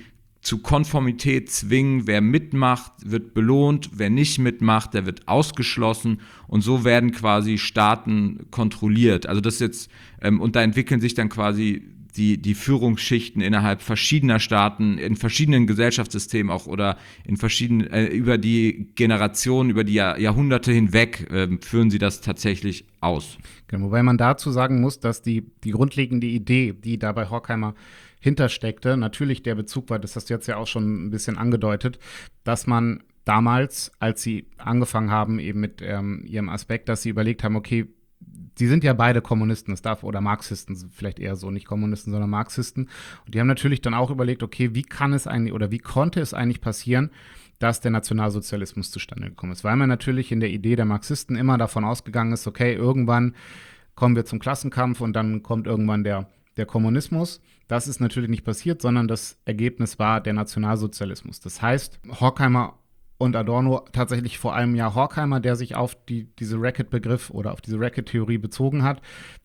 zu Konformität zwingen. Wer mitmacht, wird belohnt. Wer nicht mitmacht, der wird ausgeschlossen. Und so werden quasi Staaten kontrolliert. Also das jetzt, ähm, und da entwickeln sich dann quasi die, die Führungsschichten innerhalb verschiedener Staaten, in verschiedenen Gesellschaftssystemen auch oder in verschiedenen, äh, über die Generationen, über die Jahr, Jahrhunderte hinweg äh, führen sie das tatsächlich aus. Genau, wobei man dazu sagen muss, dass die, die grundlegende Idee, die da bei Horkheimer hintersteckte, natürlich der Bezug war, das hast du jetzt ja auch schon ein bisschen angedeutet, dass man damals, als sie angefangen haben, eben mit ähm, ihrem Aspekt, dass sie überlegt haben, okay, sie sind ja beide Kommunisten, das darf, oder Marxisten, vielleicht eher so, nicht Kommunisten, sondern Marxisten. Und die haben natürlich dann auch überlegt, okay, wie kann es eigentlich, oder wie konnte es eigentlich passieren, dass der Nationalsozialismus zustande gekommen ist? Weil man natürlich in der Idee der Marxisten immer davon ausgegangen ist, okay, irgendwann kommen wir zum Klassenkampf und dann kommt irgendwann der, der Kommunismus. Das ist natürlich nicht passiert, sondern das Ergebnis war der Nationalsozialismus. Das heißt, Horkheimer und Adorno, tatsächlich vor allem ja Horkheimer, der sich auf die, diese Racket-Begriff oder auf diese Racket-Theorie bezogen hat,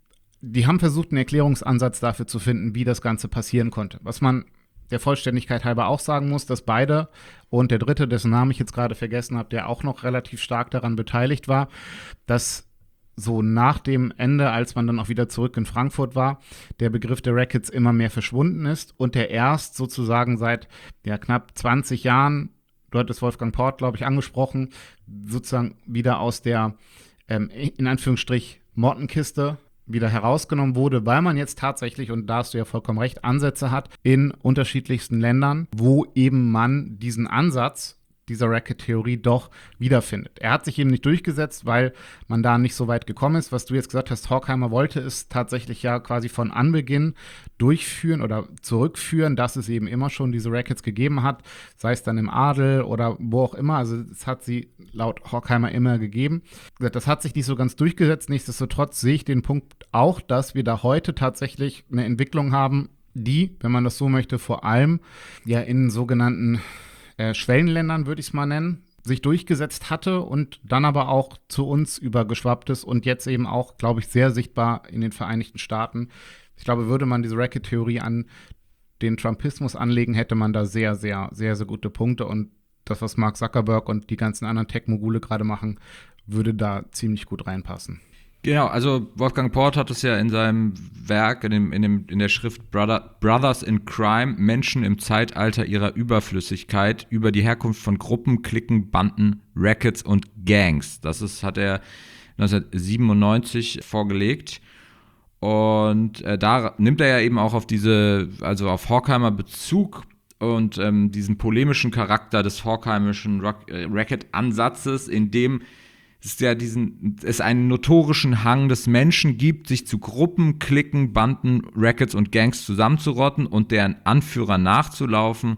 die haben versucht, einen Erklärungsansatz dafür zu finden, wie das Ganze passieren konnte. Was man der Vollständigkeit halber auch sagen muss, dass beide und der dritte, dessen Namen ich jetzt gerade vergessen habe, der auch noch relativ stark daran beteiligt war, dass so nach dem Ende, als man dann auch wieder zurück in Frankfurt war, der Begriff der Rackets immer mehr verschwunden ist und der erst sozusagen seit ja, knapp zwanzig Jahren, du hattest Wolfgang Port, glaube ich, angesprochen, sozusagen wieder aus der, ähm, in Anführungsstrich, Mottenkiste wieder herausgenommen wurde, weil man jetzt tatsächlich, und da hast du ja vollkommen recht, Ansätze hat in unterschiedlichsten Ländern, wo eben man diesen Ansatz dieser Racket-Theorie doch wiederfindet. Er hat sich eben nicht durchgesetzt, weil man da nicht so weit gekommen ist. Was du jetzt gesagt hast, Horkheimer wollte es tatsächlich ja quasi von Anbeginn durchführen oder zurückführen, dass es eben immer schon diese Rackets gegeben hat, sei es dann im Adel oder wo auch immer. Also es hat sie laut Horkheimer immer gegeben. Das hat sich nicht so ganz durchgesetzt. Nichtsdestotrotz sehe ich den Punkt auch, dass wir da heute tatsächlich eine Entwicklung haben, die, wenn man das so möchte, vor allem ja in sogenannten Äh, Schwellenländern, würde ich es mal nennen, sich durchgesetzt hatte und dann aber auch zu uns übergeschwappt ist und jetzt eben auch, glaube ich, sehr sichtbar in den Vereinigten Staaten. Ich glaube, würde man diese Racket-Theorie an den Trumpismus anlegen, hätte man da sehr, sehr, sehr, sehr gute Punkte und das, was Mark Zuckerberg und die ganzen anderen Tech-Mogule gerade machen, würde da ziemlich gut reinpassen. Genau, also Wolfgang Port hat es ja in seinem Werk, in, dem, in, dem, in der Schrift Brother, Brothers in Crime, Menschen im Zeitalter ihrer Überflüssigkeit, über die Herkunft von Gruppen, Cliquen, Banden, Rackets und Gangs. Das ist, hat er neunzehnhundertsiebenundneunzig vorgelegt. Und äh, da nimmt er ja eben auch auf diese, also auf Horkheimer Bezug und ähm, diesen polemischen Charakter des Horkheimischen äh, Racket-Ansatzes, in dem es ja diesen, es einen notorischen Hang des Menschen gibt, sich zu Gruppen, Cliquen, Banden, Rackets und Gangs zusammenzurotten und deren Anführer nachzulaufen,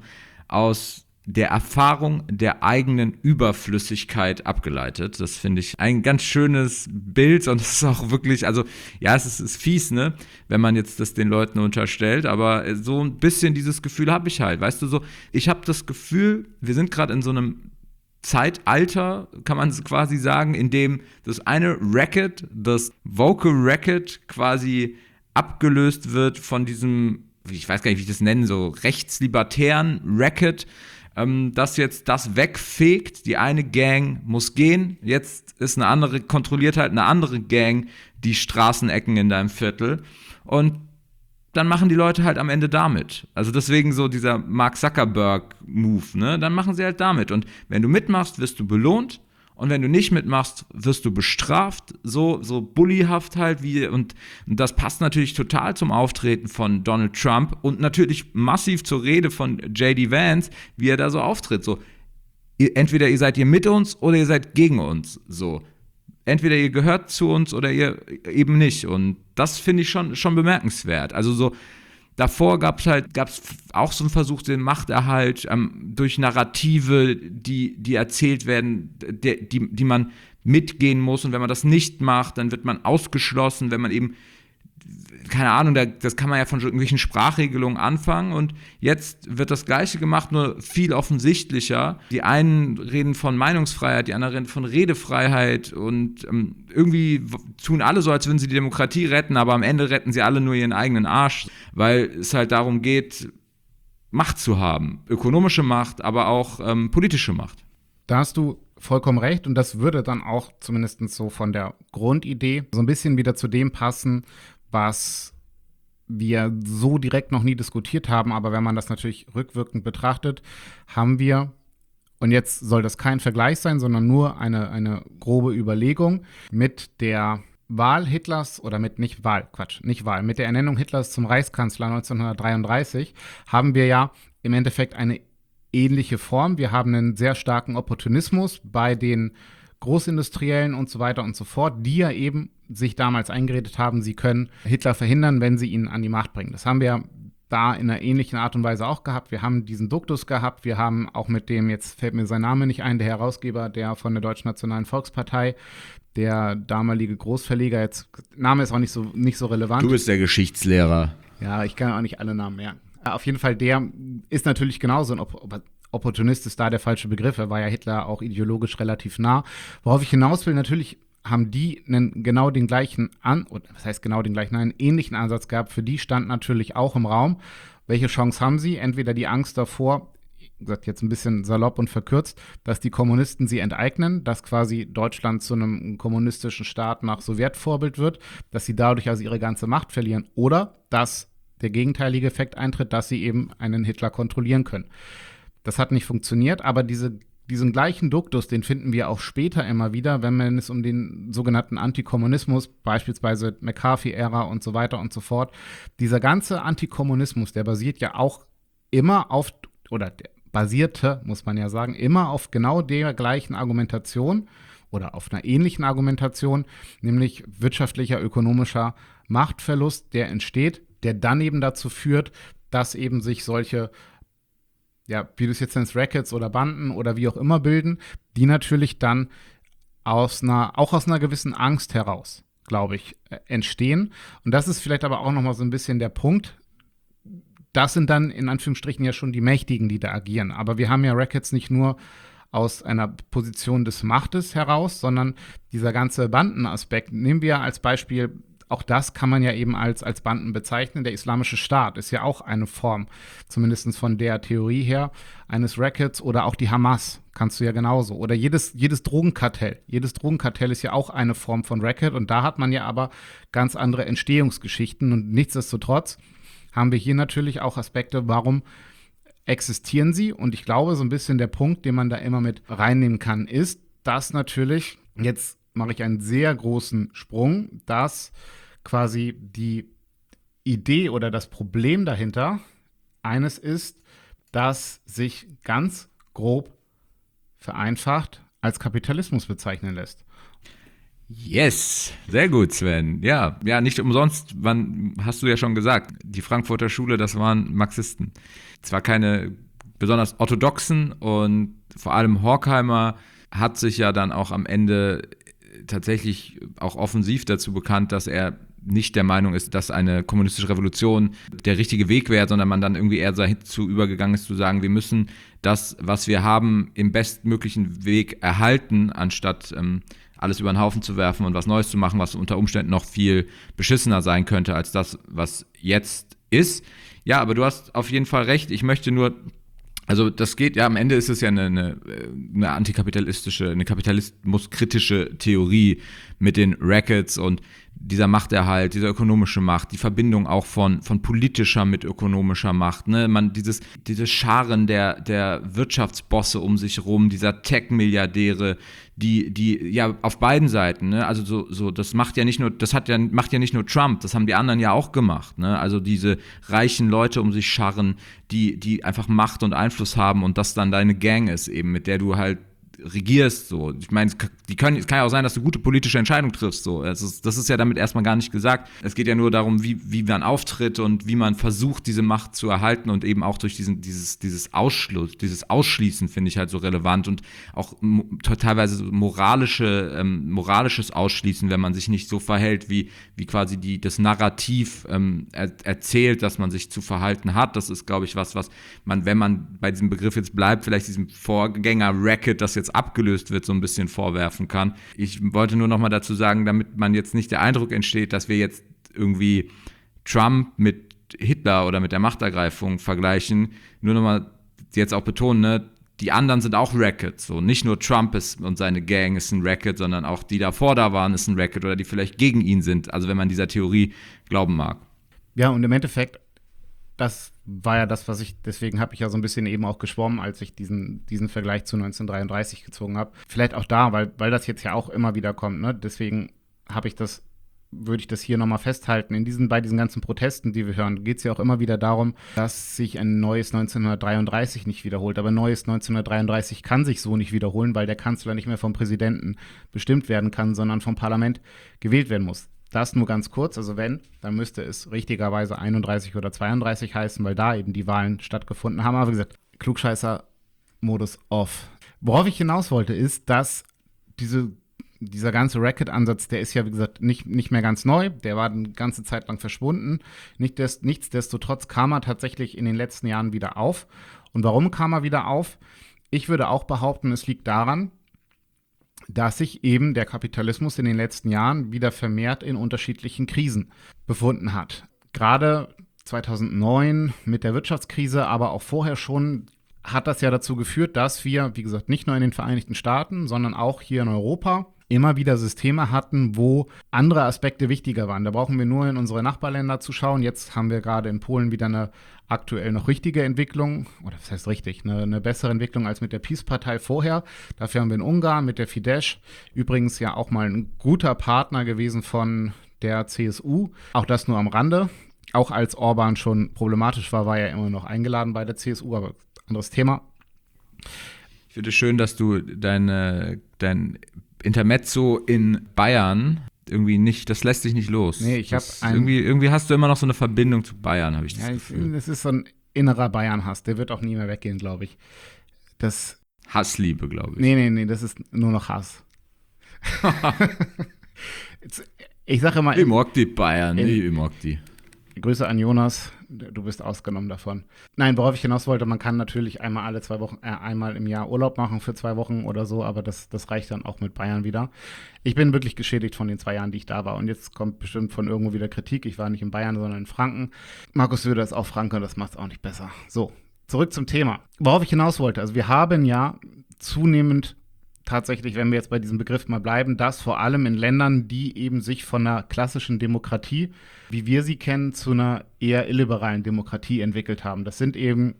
aus der Erfahrung der eigenen Überflüssigkeit abgeleitet. Das finde ich ein ganz schönes Bild und es ist auch wirklich, also ja, es ist, ist fies, ne, wenn man jetzt das den Leuten unterstellt, aber so ein bisschen dieses Gefühl habe ich halt, weißt du, so, ich habe das Gefühl, wir sind gerade in so einem Zeitalter, kann man quasi sagen, in dem das eine Racket, das Vocal Racket quasi abgelöst wird von diesem, ich weiß gar nicht, wie ich das nenne, so rechtslibertären Racket, ähm, das jetzt das wegfegt. Die eine Gang muss gehen, jetzt ist eine andere, kontrolliert halt eine andere Gang die Straßenecken in deinem Viertel und dann machen die Leute halt am Ende damit. Also deswegen so dieser Mark Zuckerberg-Move, ne? Dann machen sie halt damit. Und wenn du mitmachst, wirst du belohnt. Und wenn du nicht mitmachst, wirst du bestraft. So, so bullyhaft halt. wie und, und das passt natürlich total zum Auftreten von Donald Trump und natürlich massiv zur Rede von J D Vance, wie er da so auftritt. So, ihr, entweder ihr seid ihr mit uns oder ihr seid gegen uns. So. Entweder ihr gehört zu uns oder ihr eben nicht. Und das finde ich schon, schon bemerkenswert. Also so, davor gab es halt, gab's auch so einen Versuch, den Machterhalt ähm, durch Narrative, die, die erzählt werden, die, die, die man mitgehen muss. Und wenn man das nicht macht, dann wird man ausgeschlossen, wenn man eben, keine Ahnung, das kann man ja von irgendwelchen Sprachregelungen anfangen und jetzt wird das Gleiche gemacht, nur viel offensichtlicher. Die einen reden von Meinungsfreiheit, die anderen reden von Redefreiheit und ähm, irgendwie tun alle so, als würden sie die Demokratie retten, aber am Ende retten sie alle nur ihren eigenen Arsch, weil es halt darum geht, Macht zu haben. Ökonomische Macht, aber auch ähm, politische Macht. Da hast du vollkommen recht und das würde dann auch zumindest so von der Grundidee so ein bisschen wieder zu dem passen, was wir so direkt noch nie diskutiert haben, aber wenn man das natürlich rückwirkend betrachtet, haben wir, und jetzt soll das kein Vergleich sein, sondern nur eine, eine grobe Überlegung, mit der Wahl Hitlers oder mit nicht Wahl, Quatsch, nicht Wahl, mit der Ernennung Hitlers zum Reichskanzler neunzehnhundertdreiunddreißig haben wir ja im Endeffekt eine ähnliche Form. Wir haben einen sehr starken Opportunismus bei den Großindustriellen und so weiter und so fort, die ja eben sich damals eingeredet haben, sie können Hitler verhindern, wenn sie ihn an die Macht bringen. Das haben wir ja da in einer ähnlichen Art und Weise auch gehabt. Wir haben diesen Duktus gehabt. Wir haben auch mit dem, jetzt fällt mir sein Name nicht ein, der Herausgeber der von der Deutschen Nationalen Volkspartei, der damalige Großverleger, jetzt Name ist auch nicht so, nicht so relevant. Du bist der Geschichtslehrer. Ja, ich kann auch nicht alle Namen merken. Auf jeden Fall, der ist natürlich genauso ein Op- Opportunist, ist da der falsche Begriff. Er war ja Hitler auch ideologisch relativ nah. Worauf ich hinaus will, natürlich haben die einen genau den gleichen, An- oder was heißt genau den gleichen, einen ähnlichen Ansatz gehabt. Für die stand natürlich auch im Raum. Welche Chance haben sie? Entweder die Angst davor, wie gesagt, jetzt ein bisschen salopp und verkürzt, dass die Kommunisten sie enteignen, dass quasi Deutschland zu einem kommunistischen Staat nach Sowjetvorbild wird, dass sie dadurch also ihre ganze Macht verlieren oder dass der gegenteilige Effekt eintritt, dass sie eben einen Hitler kontrollieren können. Das hat nicht funktioniert, aber diese, diesen gleichen Duktus, den finden wir auch später immer wieder, wenn es um den sogenannten Antikommunismus, beispielsweise McCarthy-Ära und so weiter und so fort. Dieser ganze Antikommunismus, der basiert ja auch immer auf, oder der basierte, muss man ja sagen, immer auf genau der gleichen Argumentation oder auf einer ähnlichen Argumentation, nämlich wirtschaftlicher, ökonomischer Machtverlust, der entsteht, der dann eben dazu führt, dass eben sich solche, ja, wie du es jetzt nennst, Rackets oder Banden oder wie auch immer bilden, die natürlich dann aus einer, auch aus einer gewissen Angst heraus, glaube ich, entstehen. Und das ist vielleicht aber auch nochmal so ein bisschen der Punkt. Das sind dann in Anführungsstrichen ja schon die Mächtigen, die da agieren. Aber wir haben ja Rackets nicht nur aus einer Position des Machtes heraus, sondern dieser ganze Bandenaspekt, nehmen wir als Beispiel, auch das kann man ja eben als, als Banden bezeichnen. Der Islamische Staat ist ja auch eine Form, zumindest von der Theorie her, eines Rackets oder auch die Hamas kannst du ja genauso. Oder jedes, jedes Drogenkartell. Jedes Drogenkartell ist ja auch eine Form von Racket und da hat man ja aber ganz andere Entstehungsgeschichten und nichtsdestotrotz haben wir hier natürlich auch Aspekte, warum existieren sie? Und ich glaube, so ein bisschen der Punkt, den man da immer mit reinnehmen kann, ist, dass natürlich, jetzt mache ich einen sehr großen Sprung, dass quasi die Idee oder das Problem dahinter eines ist, das sich ganz grob vereinfacht als Kapitalismus bezeichnen lässt. Yes, sehr gut, Sven. Ja, ja, nicht umsonst, wann hast du ja schon gesagt, die Frankfurter Schule, das waren Marxisten. Zwar keine besonders orthodoxen und vor allem Horkheimer hat sich ja dann auch am Ende tatsächlich auch offensiv dazu bekannt, dass er nicht der Meinung ist, dass eine kommunistische Revolution der richtige Weg wäre, sondern man dann irgendwie eher dazu übergegangen ist zu sagen, wir müssen das, was wir haben, im bestmöglichen Weg erhalten, anstatt ähm, alles über den Haufen zu werfen und was Neues zu machen, was unter Umständen noch viel beschissener sein könnte als das, was jetzt ist. Ja, aber du hast auf jeden Fall recht. Ich möchte nur, also das geht, ja, am Ende ist es ja eine, eine, eine antikapitalistische, eine kapitalismuskritische Theorie mit den Rackets und dieser Machterhalt, dieser ökonomische Macht, die Verbindung auch von, von politischer mit ökonomischer Macht, ne, man, dieses, dieses Scharen der, der Wirtschaftsbosse um sich rum, dieser Tech-Milliardäre, die, die, ja, auf beiden Seiten, ne, also so, so, das macht ja nicht nur, das hat ja, macht ja nicht nur Trump, das haben die anderen ja auch gemacht, ne, also diese reichen Leute um sich scharren, die, die einfach Macht und Einfluss haben und das dann deine Gang ist eben, mit der du halt regierst, so. Ich meine, die können, es kann ja auch sein, dass du gute politische Entscheidungen triffst, so. Das ist, das ist ja damit erstmal gar nicht gesagt. Es geht ja nur darum, wie, wie man auftritt und wie man versucht, diese Macht zu erhalten und eben auch durch diesen, dieses, dieses Ausschluss, dieses Ausschließen finde ich halt so relevant und auch mo- teilweise moralische, ähm, moralisches Ausschließen, wenn man sich nicht so verhält, wie, wie quasi die, das Narrativ ähm, er, erzählt, dass man sich zu verhalten hat. Das ist, glaube ich, was, was man, wenn man bei diesem Begriff jetzt bleibt, vielleicht diesem Vorgänger-Racket, das jetzt abgelöst wird, so ein bisschen vorwerfen kann. Ich wollte nur noch mal dazu sagen, damit man jetzt nicht der Eindruck entsteht, dass wir jetzt irgendwie Trump mit Hitler oder mit der Machtergreifung vergleichen, nur nochmal jetzt auch betonen, ne, die anderen sind auch Racket, so nicht nur Trump ist und seine Gang ist ein Racket, sondern auch die davor da waren ist ein Racket oder die vielleicht gegen ihn sind, also wenn man dieser Theorie glauben mag. Ja, und im Endeffekt, das war ja das, was ich, deswegen habe ich ja so ein bisschen eben auch geschwommen, als ich diesen, diesen Vergleich zu neunzehnhundertdreiunddreißig gezogen habe. Vielleicht auch da, weil, weil das jetzt ja auch immer wieder kommt, ne? Deswegen habe ich das würde ich das hier nochmal festhalten. In diesen, bei diesen ganzen Protesten, die wir hören, geht es ja auch immer wieder darum, dass sich ein neues neunzehnhundertdreiunddreißig nicht wiederholt. Aber ein neues neunzehnhundertdreiunddreißig kann sich so nicht wiederholen, weil der Kanzler nicht mehr vom Präsidenten bestimmt werden kann, sondern vom Parlament gewählt werden muss. Das nur ganz kurz, also wenn, dann müsste es richtigerweise einunddreißig oder zweiunddreißig heißen, weil da eben die Wahlen stattgefunden haben. Aber wie gesagt, Klugscheißer-Modus off. Worauf ich hinaus wollte, ist, dass diese dieser ganze Racket-Ansatz, der ist ja, wie gesagt, nicht, nicht mehr ganz neu. Der war eine ganze Zeit lang verschwunden. Nicht des, nichtsdestotrotz kam er tatsächlich in den letzten Jahren wieder auf. Und warum kam er wieder auf? Ich würde auch behaupten, es liegt daran, dass sich eben der Kapitalismus in den letzten Jahren wieder vermehrt in unterschiedlichen Krisen befunden hat. Gerade zweitausendneun mit der Wirtschaftskrise, aber auch vorher schon, hat das ja dazu geführt, dass wir, wie gesagt, nicht nur in den Vereinigten Staaten, sondern auch hier in Europa immer wieder Systeme hatten, wo andere Aspekte wichtiger waren. Da brauchen wir nur in unsere Nachbarländer zu schauen. Jetzt haben wir gerade in Polen wieder eine aktuell noch richtige Entwicklung, oder was heißt richtig, eine, eine bessere Entwicklung als mit der PiS-Partei vorher. Dafür haben wir in Ungarn mit der Fidesz, übrigens ja auch mal ein guter Partner gewesen von der C S U. Auch das nur am Rande. Auch als Orban schon problematisch war, war er immer noch eingeladen bei der C S U, aber anderes Thema. Ich finde es schön, dass du deine, dein Intermezzo in Bayern irgendwie nicht, das lässt sich nicht los. Nee, ich habe irgendwie, irgendwie hast du immer noch so eine Verbindung zu Bayern, habe ich das ja, Gefühl. Das ist so ein innerer Bayern-Hass, der wird auch nie mehr weggehen, glaube ich. Das Hassliebe, glaube ich. Nee, nee, nee, das ist nur noch Hass. Ich sage immer, ich mag die Bayern, in, ich mag die. Grüße an Jonas, du bist ausgenommen davon. Nein, worauf ich hinaus wollte, man kann natürlich einmal alle zwei Wochen, äh, einmal im Jahr Urlaub machen für zwei Wochen oder so, aber das, das reicht dann auch mit Bayern wieder. Ich bin wirklich geschädigt von den zwei Jahren, die ich da war. Und jetzt kommt bestimmt von irgendwo wieder Kritik. Ich war nicht in Bayern, sondern in Franken. Markus Söder ist auch Franke und das macht es auch nicht besser. So, zurück zum Thema. Worauf ich hinaus wollte, also wir haben ja zunehmend tatsächlich, wenn wir jetzt bei diesem Begriff mal bleiben, das vor allem in Ländern, die eben sich von einer klassischen Demokratie, wie wir sie kennen, zu einer eher illiberalen Demokratie entwickelt haben. Das sind eben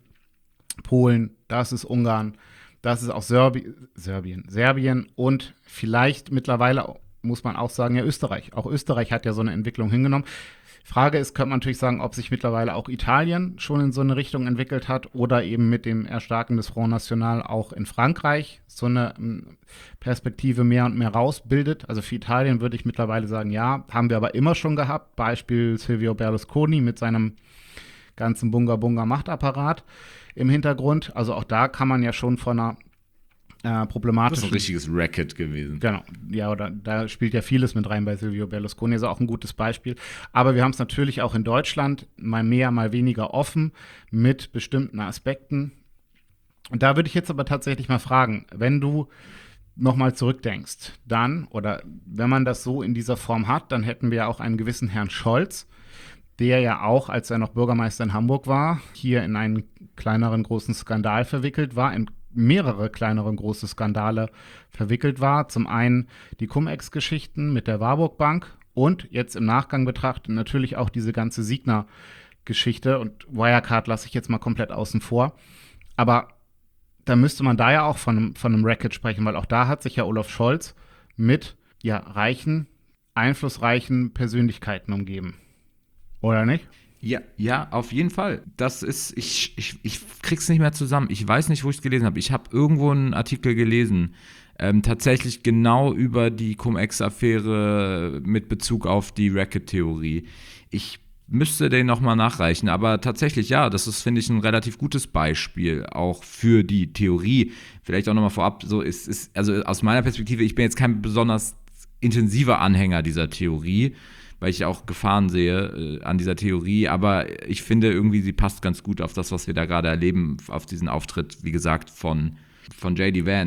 Polen, das ist Ungarn, das ist auch Serbi- Serbien, Serbien und vielleicht mittlerweile, muss man auch sagen, ja Österreich. Auch Österreich hat ja so eine Entwicklung hingenommen. Frage ist, könnte man natürlich sagen, ob sich mittlerweile auch Italien schon in so eine Richtung entwickelt hat oder eben mit dem Erstarken des Front National auch in Frankreich so eine Perspektive mehr und mehr rausbildet. Also für Italien würde ich mittlerweile sagen, ja, haben wir aber immer schon gehabt. Beispiel Silvio Berlusconi mit seinem ganzen Bunga-Bunga-Machtapparat im Hintergrund. Also auch da kann man ja schon von einer Äh, problematisch. Das ist ein richtiges Racket gewesen. Genau, ja, oder da spielt ja vieles mit rein bei Silvio Berlusconi, ist auch ein gutes Beispiel. Aber wir haben es natürlich auch in Deutschland mal mehr, mal weniger offen mit bestimmten Aspekten. Und da würde ich jetzt aber tatsächlich mal fragen, wenn du nochmal zurückdenkst, dann, oder wenn man das so in dieser Form hat, dann hätten wir ja auch einen gewissen Herrn Scholz, der ja auch, als er noch Bürgermeister in Hamburg war, hier in einen kleineren großen Skandal verwickelt war, in mehrere kleinere große Skandale verwickelt war. Zum einen die Cum-Ex-Geschichten mit der Warburg Bank und jetzt im Nachgang betrachtet natürlich auch diese ganze Signa-Geschichte und Wirecard lasse ich jetzt mal komplett außen vor. Aber da müsste man da ja auch von einem, von einem Racket sprechen, weil auch da hat sich ja Olaf Scholz mit ja, reichen, einflussreichen Persönlichkeiten umgeben. Oder nicht? Ja, ja, auf jeden Fall. Das ist, ich, ich, ich krieg's nicht mehr zusammen. Ich weiß nicht, wo ich es gelesen habe. Ich habe irgendwo einen Artikel gelesen, ähm, tatsächlich genau über die Cum-Ex-Affäre mit Bezug auf die Racket-Theorie. Ich müsste den nochmal nachreichen, aber tatsächlich, ja, das ist, finde ich, ein relativ gutes Beispiel auch für die Theorie. Vielleicht auch nochmal vorab, so ist, ist, also aus meiner Perspektive, ich bin jetzt kein besonders intensiver Anhänger dieser Theorie, weil ich auch Gefahren sehe äh, an dieser Theorie, aber ich finde irgendwie, sie passt ganz gut auf das, was wir da gerade erleben, auf diesen Auftritt, wie gesagt, von, von J D Vance.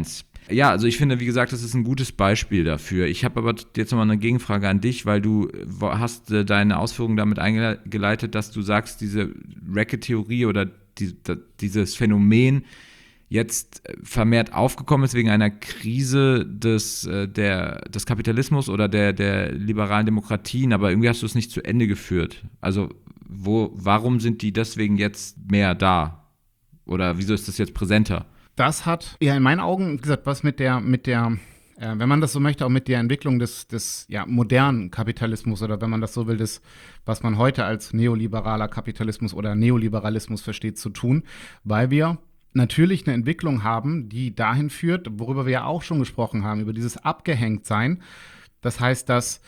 Ja, also ich finde, wie gesagt, das ist ein gutes Beispiel dafür. Ich habe aber jetzt nochmal eine Gegenfrage an dich, weil du hast äh, deine Ausführungen damit eingeleitet, dass du sagst, diese Racket-Theorie oder die, da, dieses Phänomen jetzt vermehrt aufgekommen ist wegen einer Krise des, äh, der, des Kapitalismus oder der, der liberalen Demokratien, aber irgendwie hast du es nicht zu Ende geführt. Also wo, warum sind die deswegen jetzt mehr da? Oder wieso ist das jetzt präsenter? Das hat ja in meinen Augen, wie gesagt, was mit der, mit der, äh, wenn man das so möchte, auch mit der Entwicklung des, des ja, modernen Kapitalismus oder wenn man das so will, des, was man heute als neoliberaler Kapitalismus oder Neoliberalismus versteht, zu tun, weil wir natürlich eine Entwicklung haben, die dahin führt, worüber wir ja auch schon gesprochen haben, über dieses Abgehängtsein. Das heißt, dass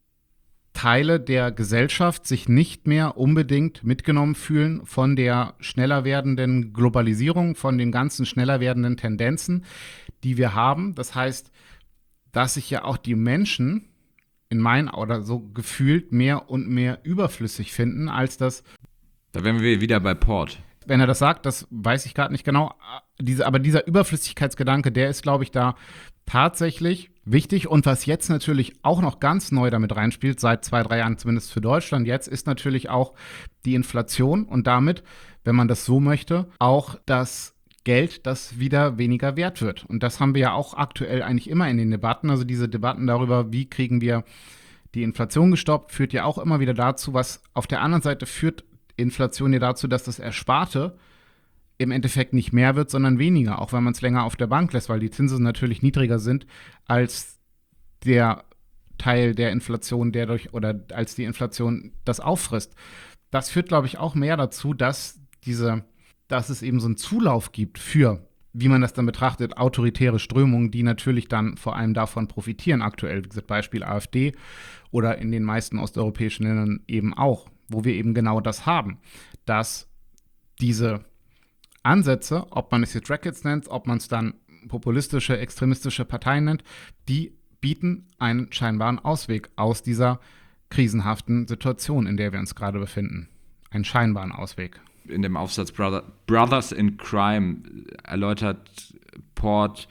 Teile der Gesellschaft sich nicht mehr unbedingt mitgenommen fühlen von der schneller werdenden Globalisierung, von den ganzen schneller werdenden Tendenzen, die wir haben. Das heißt, dass sich ja auch die Menschen in meinen oder so gefühlt mehr und mehr überflüssig finden, als das. Da wären wir wieder bei Port. Wenn er das sagt, das weiß ich gerade nicht genau. Diese, aber dieser Überflüssigkeitsgedanke, der ist, glaube ich, da tatsächlich wichtig. Und was jetzt natürlich auch noch ganz neu damit reinspielt, seit zwei, drei Jahren zumindest für Deutschland jetzt, ist natürlich auch die Inflation und damit, wenn man das so möchte, auch das Geld, das wieder weniger wert wird. Und das haben wir ja auch aktuell eigentlich immer in den Debatten. Also diese Debatten darüber, wie kriegen wir die Inflation gestoppt, führt ja auch immer wieder dazu, was auf der anderen Seite führt Inflation ja dazu, dass das Ersparte im Endeffekt nicht mehr wird, sondern weniger, auch wenn man es länger auf der Bank lässt, weil die Zinsen natürlich niedriger sind als der Teil der Inflation, der durch oder als die Inflation das auffrisst. Das führt, glaube ich, auch mehr dazu, dass diese, dass es eben so einen Zulauf gibt für, wie man das dann betrachtet, autoritäre Strömungen, die natürlich dann vor allem davon profitieren, aktuell, wie gesagt, Beispiel AfD oder in den meisten osteuropäischen Ländern eben auch, wo wir eben genau das haben, dass diese Ansätze, ob man es jetzt Rackets nennt, ob man es dann populistische, extremistische Parteien nennt, die bieten einen scheinbaren Ausweg aus dieser krisenhaften Situation, in der wir uns gerade befinden. Einen scheinbaren Ausweg. In dem Aufsatz Brother, Brothers in Crime erläutert Port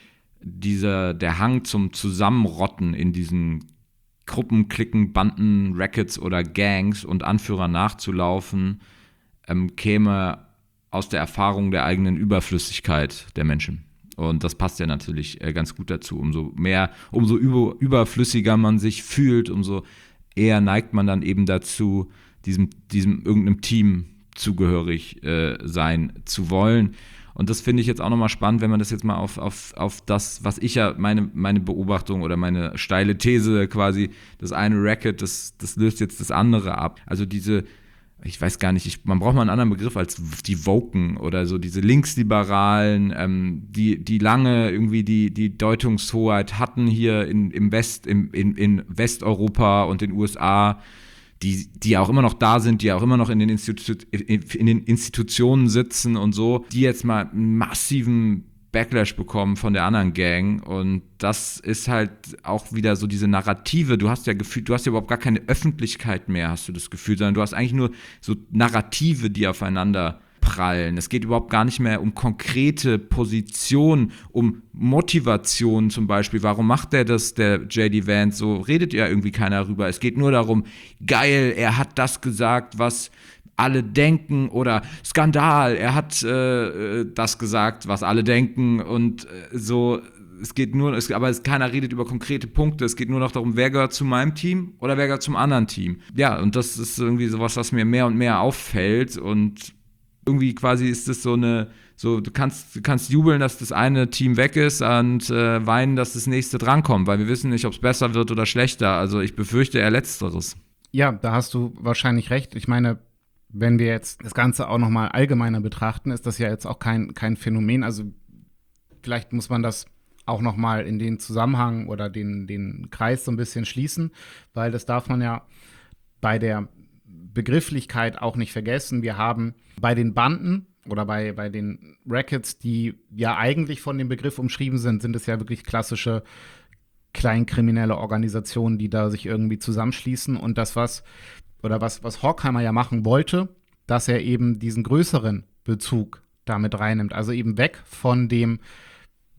diese, der Hang zum Zusammenrotten in diesen Gruppen, Klicken, Banden, Rackets oder Gangs und Anführern nachzulaufen, ähm, käme aus der Erfahrung der eigenen Überflüssigkeit der Menschen. Und das passt ja natürlich äh, ganz gut dazu. Umso mehr, umso über, überflüssiger man sich fühlt, umso eher neigt man dann eben dazu, diesem, diesem irgendeinem Team zugehörig äh, sein zu wollen. Und das finde ich jetzt auch nochmal spannend, wenn man das jetzt mal auf, auf, auf das, was ich ja, meine, meine Beobachtung oder meine steile These quasi, das eine Racket, das, das löst jetzt das andere ab. Also diese, ich weiß gar nicht, ich, man braucht mal einen anderen Begriff als die Woken oder so, diese Linksliberalen, ähm, die, die lange irgendwie die, die Deutungshoheit hatten hier in, im West, im, in, in Westeuropa und den U S A, die, die auch immer noch da sind, die auch immer noch in den, Institu- in den Institutionen sitzen und so, die jetzt mal einen massiven Backlash bekommen von der anderen Gang. Und das ist halt auch wieder so diese Narrative. Du hast ja gefühlt, du hast ja überhaupt gar keine Öffentlichkeit mehr, hast du das Gefühl, sondern du hast eigentlich nur so Narrative, die aufeinander prallen. Es geht überhaupt gar nicht mehr um konkrete Positionen, um Motivation zum Beispiel. Warum macht der das, der J D Vance? So redet ja irgendwie keiner rüber. Es geht nur darum, geil, er hat das gesagt, was alle denken, oder Skandal, er hat äh, das gesagt, was alle denken, und äh, so, es geht nur, es, aber es, keiner redet über konkrete Punkte, es geht nur noch darum, wer gehört zu meinem Team oder wer gehört zum anderen Team. Ja, und das ist irgendwie sowas, was mir mehr und mehr auffällt, und irgendwie quasi ist es so eine, so du kannst, du kannst jubeln, dass das eine Team weg ist, und äh, weinen, dass das nächste drankommt, weil wir wissen nicht, ob es besser wird oder schlechter. Also ich befürchte eher Letzteres. Ja, da hast du wahrscheinlich recht. Ich meine, wenn wir jetzt das Ganze auch nochmal allgemeiner betrachten, ist das ja jetzt auch kein, kein Phänomen. Also vielleicht muss man das auch nochmal in den Zusammenhang oder den, den Kreis so ein bisschen schließen, weil das darf man ja bei der Begrifflichkeit auch nicht vergessen. Wir haben bei den Banden oder bei, bei den Rackets, die ja eigentlich von dem Begriff umschrieben sind, sind es ja wirklich klassische kleinkriminelle Organisationen, die da sich irgendwie zusammenschließen. Und das, was oder was, was Horkheimer ja machen wollte, dass er eben diesen größeren Bezug damit reinnimmt. Also eben weg von dem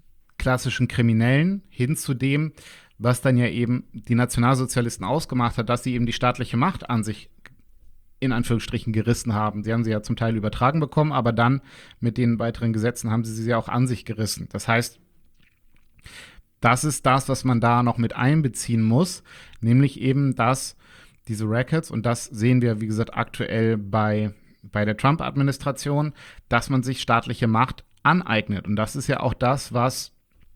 klassischen Kriminellen hin zu dem, was dann ja eben die Nationalsozialisten ausgemacht hat, dass sie eben die staatliche Macht an sich in Anführungsstrichen gerissen haben. Sie haben sie ja zum Teil übertragen bekommen, aber dann mit den weiteren Gesetzen haben sie sie ja auch an sich gerissen. Das heißt, das ist das, was man da noch mit einbeziehen muss, nämlich eben, dass diese Rackets, und das sehen wir, wie gesagt, aktuell bei, bei der Trump-Administration, dass man sich staatliche Macht aneignet. Und das ist ja auch das, was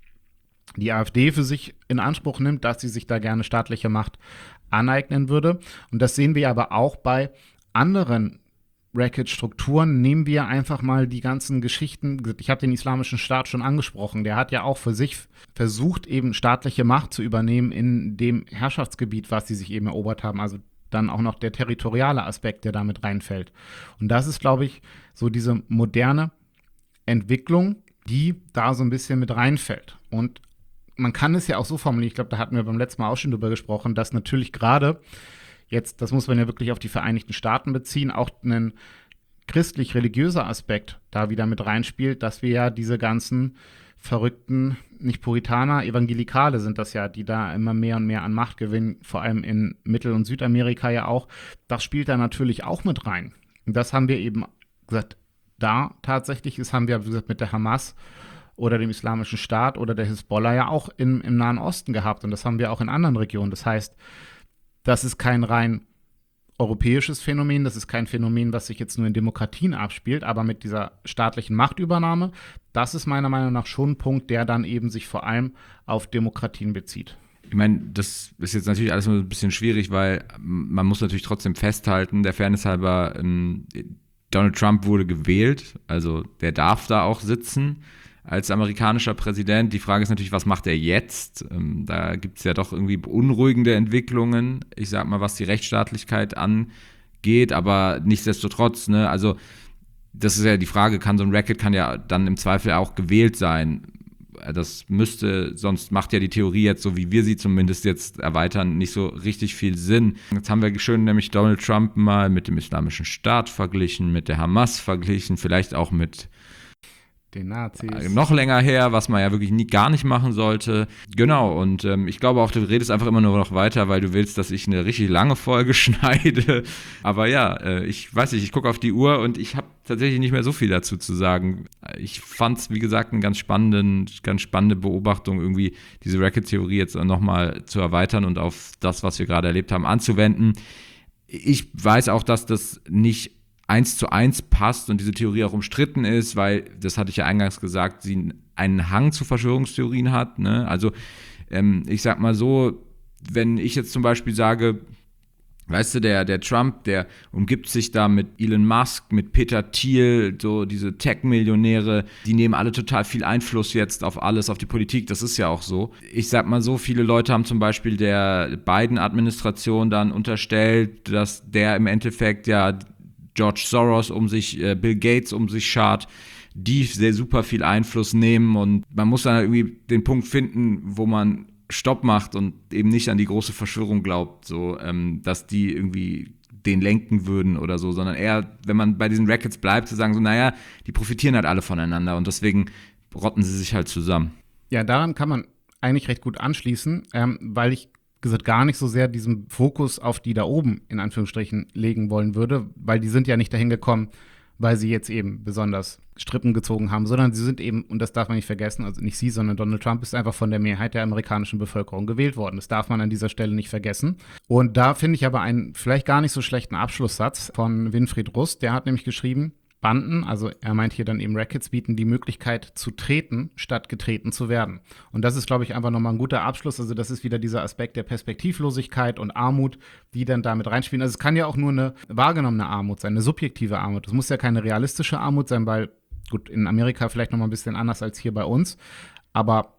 die AfD für sich in Anspruch nimmt, dass sie sich da gerne staatliche Macht aneignen würde. Und das sehen wir aber auch bei anderen Racket-Strukturen. Nehmen wir einfach mal die ganzen Geschichten. Ich habe den Islamischen Staat schon angesprochen. Der hat ja auch für sich versucht, eben staatliche Macht zu übernehmen in dem Herrschaftsgebiet, was sie sich eben erobert haben. Also dann auch noch der territoriale Aspekt, der damit reinfällt. Und das ist, glaube ich, so diese moderne Entwicklung, die da so ein bisschen mit reinfällt. Und man kann es ja auch so formulieren, ich glaube, da hatten wir beim letzten Mal auch schon drüber gesprochen, dass natürlich gerade jetzt, das muss man ja wirklich auf die Vereinigten Staaten beziehen, auch ein christlich-religiöser Aspekt da wieder mit reinspielt, dass wir ja diese ganzen verrückten, nicht Puritaner, Evangelikale sind das ja, die da immer mehr und mehr an Macht gewinnen, vor allem in Mittel- und Südamerika ja auch. Das spielt da natürlich auch mit rein. Und das haben wir eben gesagt, da tatsächlich, das haben wir, wie gesagt, mit der Hamas oder dem Islamischen Staat oder der Hisbollah ja auch im, im Nahen Osten gehabt. Und das haben wir auch in anderen Regionen. Das heißt, das ist kein rein europäisches Phänomen, das ist kein Phänomen, was sich jetzt nur in Demokratien abspielt, aber mit dieser staatlichen Machtübernahme, das ist meiner Meinung nach schon ein Punkt, der dann eben sich vor allem auf Demokratien bezieht. Ich meine, das ist jetzt natürlich alles ein bisschen schwierig, weil man muss natürlich trotzdem festhalten, der Fairness halber, ähm, Donald Trump wurde gewählt, also der darf da auch sitzen als amerikanischer Präsident. Die Frage ist natürlich, was macht er jetzt? Ähm, da gibt es ja doch irgendwie beunruhigende Entwicklungen, ich sag mal, was die Rechtsstaatlichkeit angeht, aber nichtsdestotrotz, ne, also das ist ja die Frage, kann so ein Racket kann ja dann im Zweifel auch gewählt sein. Das müsste, sonst macht ja die Theorie jetzt, so wie wir sie zumindest jetzt erweitern, nicht so richtig viel Sinn. Jetzt haben wir schön nämlich Donald Trump mal mit dem Islamischen Staat verglichen, mit der Hamas verglichen, vielleicht auch mit den Nazis. Äh, noch länger her, was man ja wirklich nie, gar nicht machen sollte. Genau, und ähm, ich glaube auch, du redest einfach immer nur noch weiter, weil du willst, dass ich eine richtig lange Folge schneide. Aber ja, äh, ich weiß nicht, ich gucke auf die Uhr und ich habe tatsächlich nicht mehr so viel dazu zu sagen. Ich fand es, wie gesagt, eine ganz, spannenden, ganz spannende Beobachtung, irgendwie diese Racket-Theorie jetzt nochmal zu erweitern und auf das, was wir gerade erlebt haben, anzuwenden. Ich weiß auch, dass das nicht eins zu eins passt und diese Theorie auch umstritten ist, weil, das hatte ich ja eingangs gesagt, sie einen Hang zu Verschwörungstheorien hat. Ne? Also ähm, ich sag mal so, wenn ich jetzt zum Beispiel sage, weißt du, der, der Trump, der umgibt sich da mit Elon Musk, mit Peter Thiel, so diese Tech-Millionäre, die nehmen alle total viel Einfluss jetzt auf alles, auf die Politik, das ist ja auch so. Ich sag mal so, viele Leute haben zum Beispiel der Biden-Administration dann unterstellt, dass der im Endeffekt ja George Soros um sich, äh, Bill Gates um sich schart, die sehr super viel Einfluss nehmen und man muss dann irgendwie den Punkt finden, wo man Stopp macht und eben nicht an die große Verschwörung glaubt, so, ähm, dass die irgendwie den lenken würden oder so, sondern eher, wenn man bei diesen Rackets bleibt, zu sagen so, naja, die profitieren halt alle voneinander und deswegen rotten sie sich halt zusammen. Ja, daran kann man eigentlich recht gut anschließen, ähm, weil ich gesagt gar nicht so sehr diesen Fokus auf die da oben in Anführungsstrichen legen wollen würde, weil die sind ja nicht dahin gekommen, weil sie jetzt eben besonders Strippen gezogen haben, sondern sie sind eben, und das darf man nicht vergessen, also nicht sie, sondern Donald Trump ist einfach von der Mehrheit der amerikanischen Bevölkerung gewählt worden. Das darf man an dieser Stelle nicht vergessen. Und da finde ich aber einen vielleicht gar nicht so schlechten Abschlusssatz von Winfried Rust, der hat nämlich geschrieben, Banden, also er meint hier dann eben Rackets, bieten die Möglichkeit zu treten, statt getreten zu werden. Und das ist, glaube ich, einfach nochmal ein guter Abschluss. Also das ist wieder dieser Aspekt der Perspektivlosigkeit und Armut, die dann damit reinspielen. Also es kann ja auch nur eine wahrgenommene Armut sein, eine subjektive Armut. Es muss ja keine realistische Armut sein, weil, gut, in Amerika vielleicht nochmal ein bisschen anders als hier bei uns, aber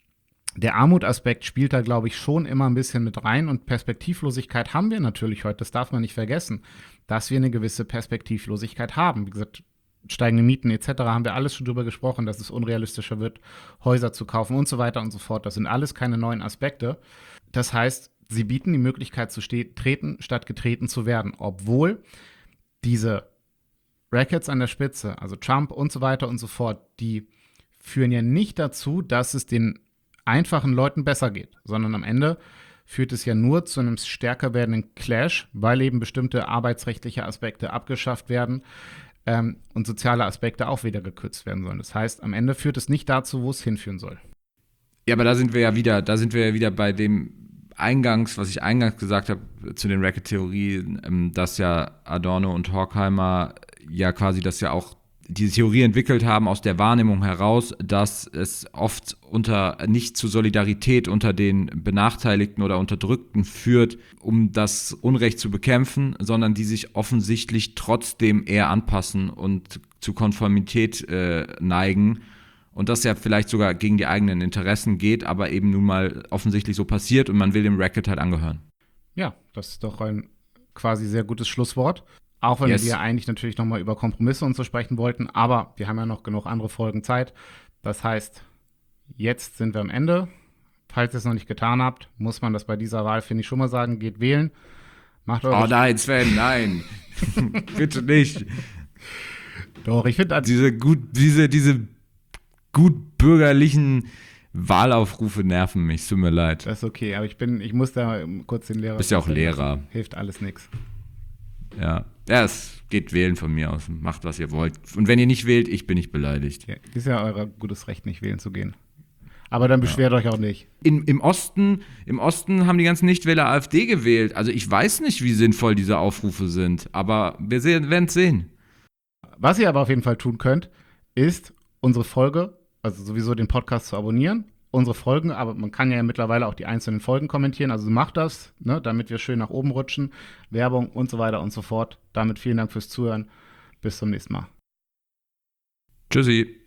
der Armutaspekt spielt da, glaube ich, schon immer ein bisschen mit rein und Perspektivlosigkeit haben wir natürlich heute, das darf man nicht vergessen, dass wir eine gewisse Perspektivlosigkeit haben. Wie gesagt, steigende Mieten et cetera haben wir alles schon drüber gesprochen, dass es unrealistischer wird, Häuser zu kaufen und so weiter und so fort. Das sind alles keine neuen Aspekte. Das heißt, sie bieten die Möglichkeit zu ste- treten, statt getreten zu werden, obwohl diese Rackets an der Spitze, also Trump und so weiter und so fort, die führen ja nicht dazu, dass es den einfachen Leuten besser geht, sondern am Ende führt es ja nur zu einem stärker werdenden Clash, weil eben bestimmte arbeitsrechtliche Aspekte abgeschafft werden ähm, und soziale Aspekte auch wieder gekürzt werden sollen. Das heißt, am Ende führt es nicht dazu, wo es hinführen soll. Ja, aber da sind wir ja wieder, da sind wir ja wieder bei dem Eingangs, was ich eingangs gesagt habe zu den Racket-Theorien, ähm, dass ja Adorno und Horkheimer ja quasi das ja auch diese Theorie entwickelt haben aus der Wahrnehmung heraus, dass es oft unter nicht zu Solidarität unter den Benachteiligten oder Unterdrückten führt, um das Unrecht zu bekämpfen, sondern die sich offensichtlich trotzdem eher anpassen und zu Konformität äh, neigen und das ja vielleicht sogar gegen die eigenen Interessen geht, aber eben nun mal offensichtlich so passiert und man will dem Racket halt angehören. Ja, das ist doch ein quasi sehr gutes Schlusswort. Auch wenn yes. wir eigentlich natürlich nochmal über Kompromisse und so sprechen wollten, aber wir haben ja noch genug andere Folgen Zeit. Das heißt, jetzt sind wir am Ende. Falls ihr es noch nicht getan habt, muss man das bei dieser Wahl, finde ich, schon mal sagen, geht wählen. Macht eure Oh nein, Sven, nein. Bitte nicht. Doch, ich finde... Diese gut, diese, diese gut bürgerlichen Wahlaufrufe nerven mich, es tut mir leid. Das ist okay, aber ich bin, ich muss da kurz den Lehrer... Bist ja auch Lehrer. Hilft alles nichts. Ja. Ja, es geht wählen von mir aus. Macht, was ihr wollt. Und wenn ihr nicht wählt, ich bin nicht beleidigt. Ja, ist ja euer gutes Recht, nicht wählen zu gehen. Aber dann beschwert ja. euch auch nicht. In, im, Osten, Im Osten haben die ganzen Nichtwähler AfD gewählt. Also ich weiß nicht, wie sinnvoll diese Aufrufe sind. Aber wir werden es sehen. Was ihr aber auf jeden Fall tun könnt, ist unsere Folge, also sowieso den Podcast zu abonnieren. Unsere Folgen, aber man kann ja mittlerweile auch die einzelnen Folgen kommentieren, also macht das, ne, damit wir schön nach oben rutschen, Werbung und so weiter und so fort. Damit vielen Dank fürs Zuhören, bis zum nächsten Mal. Tschüssi.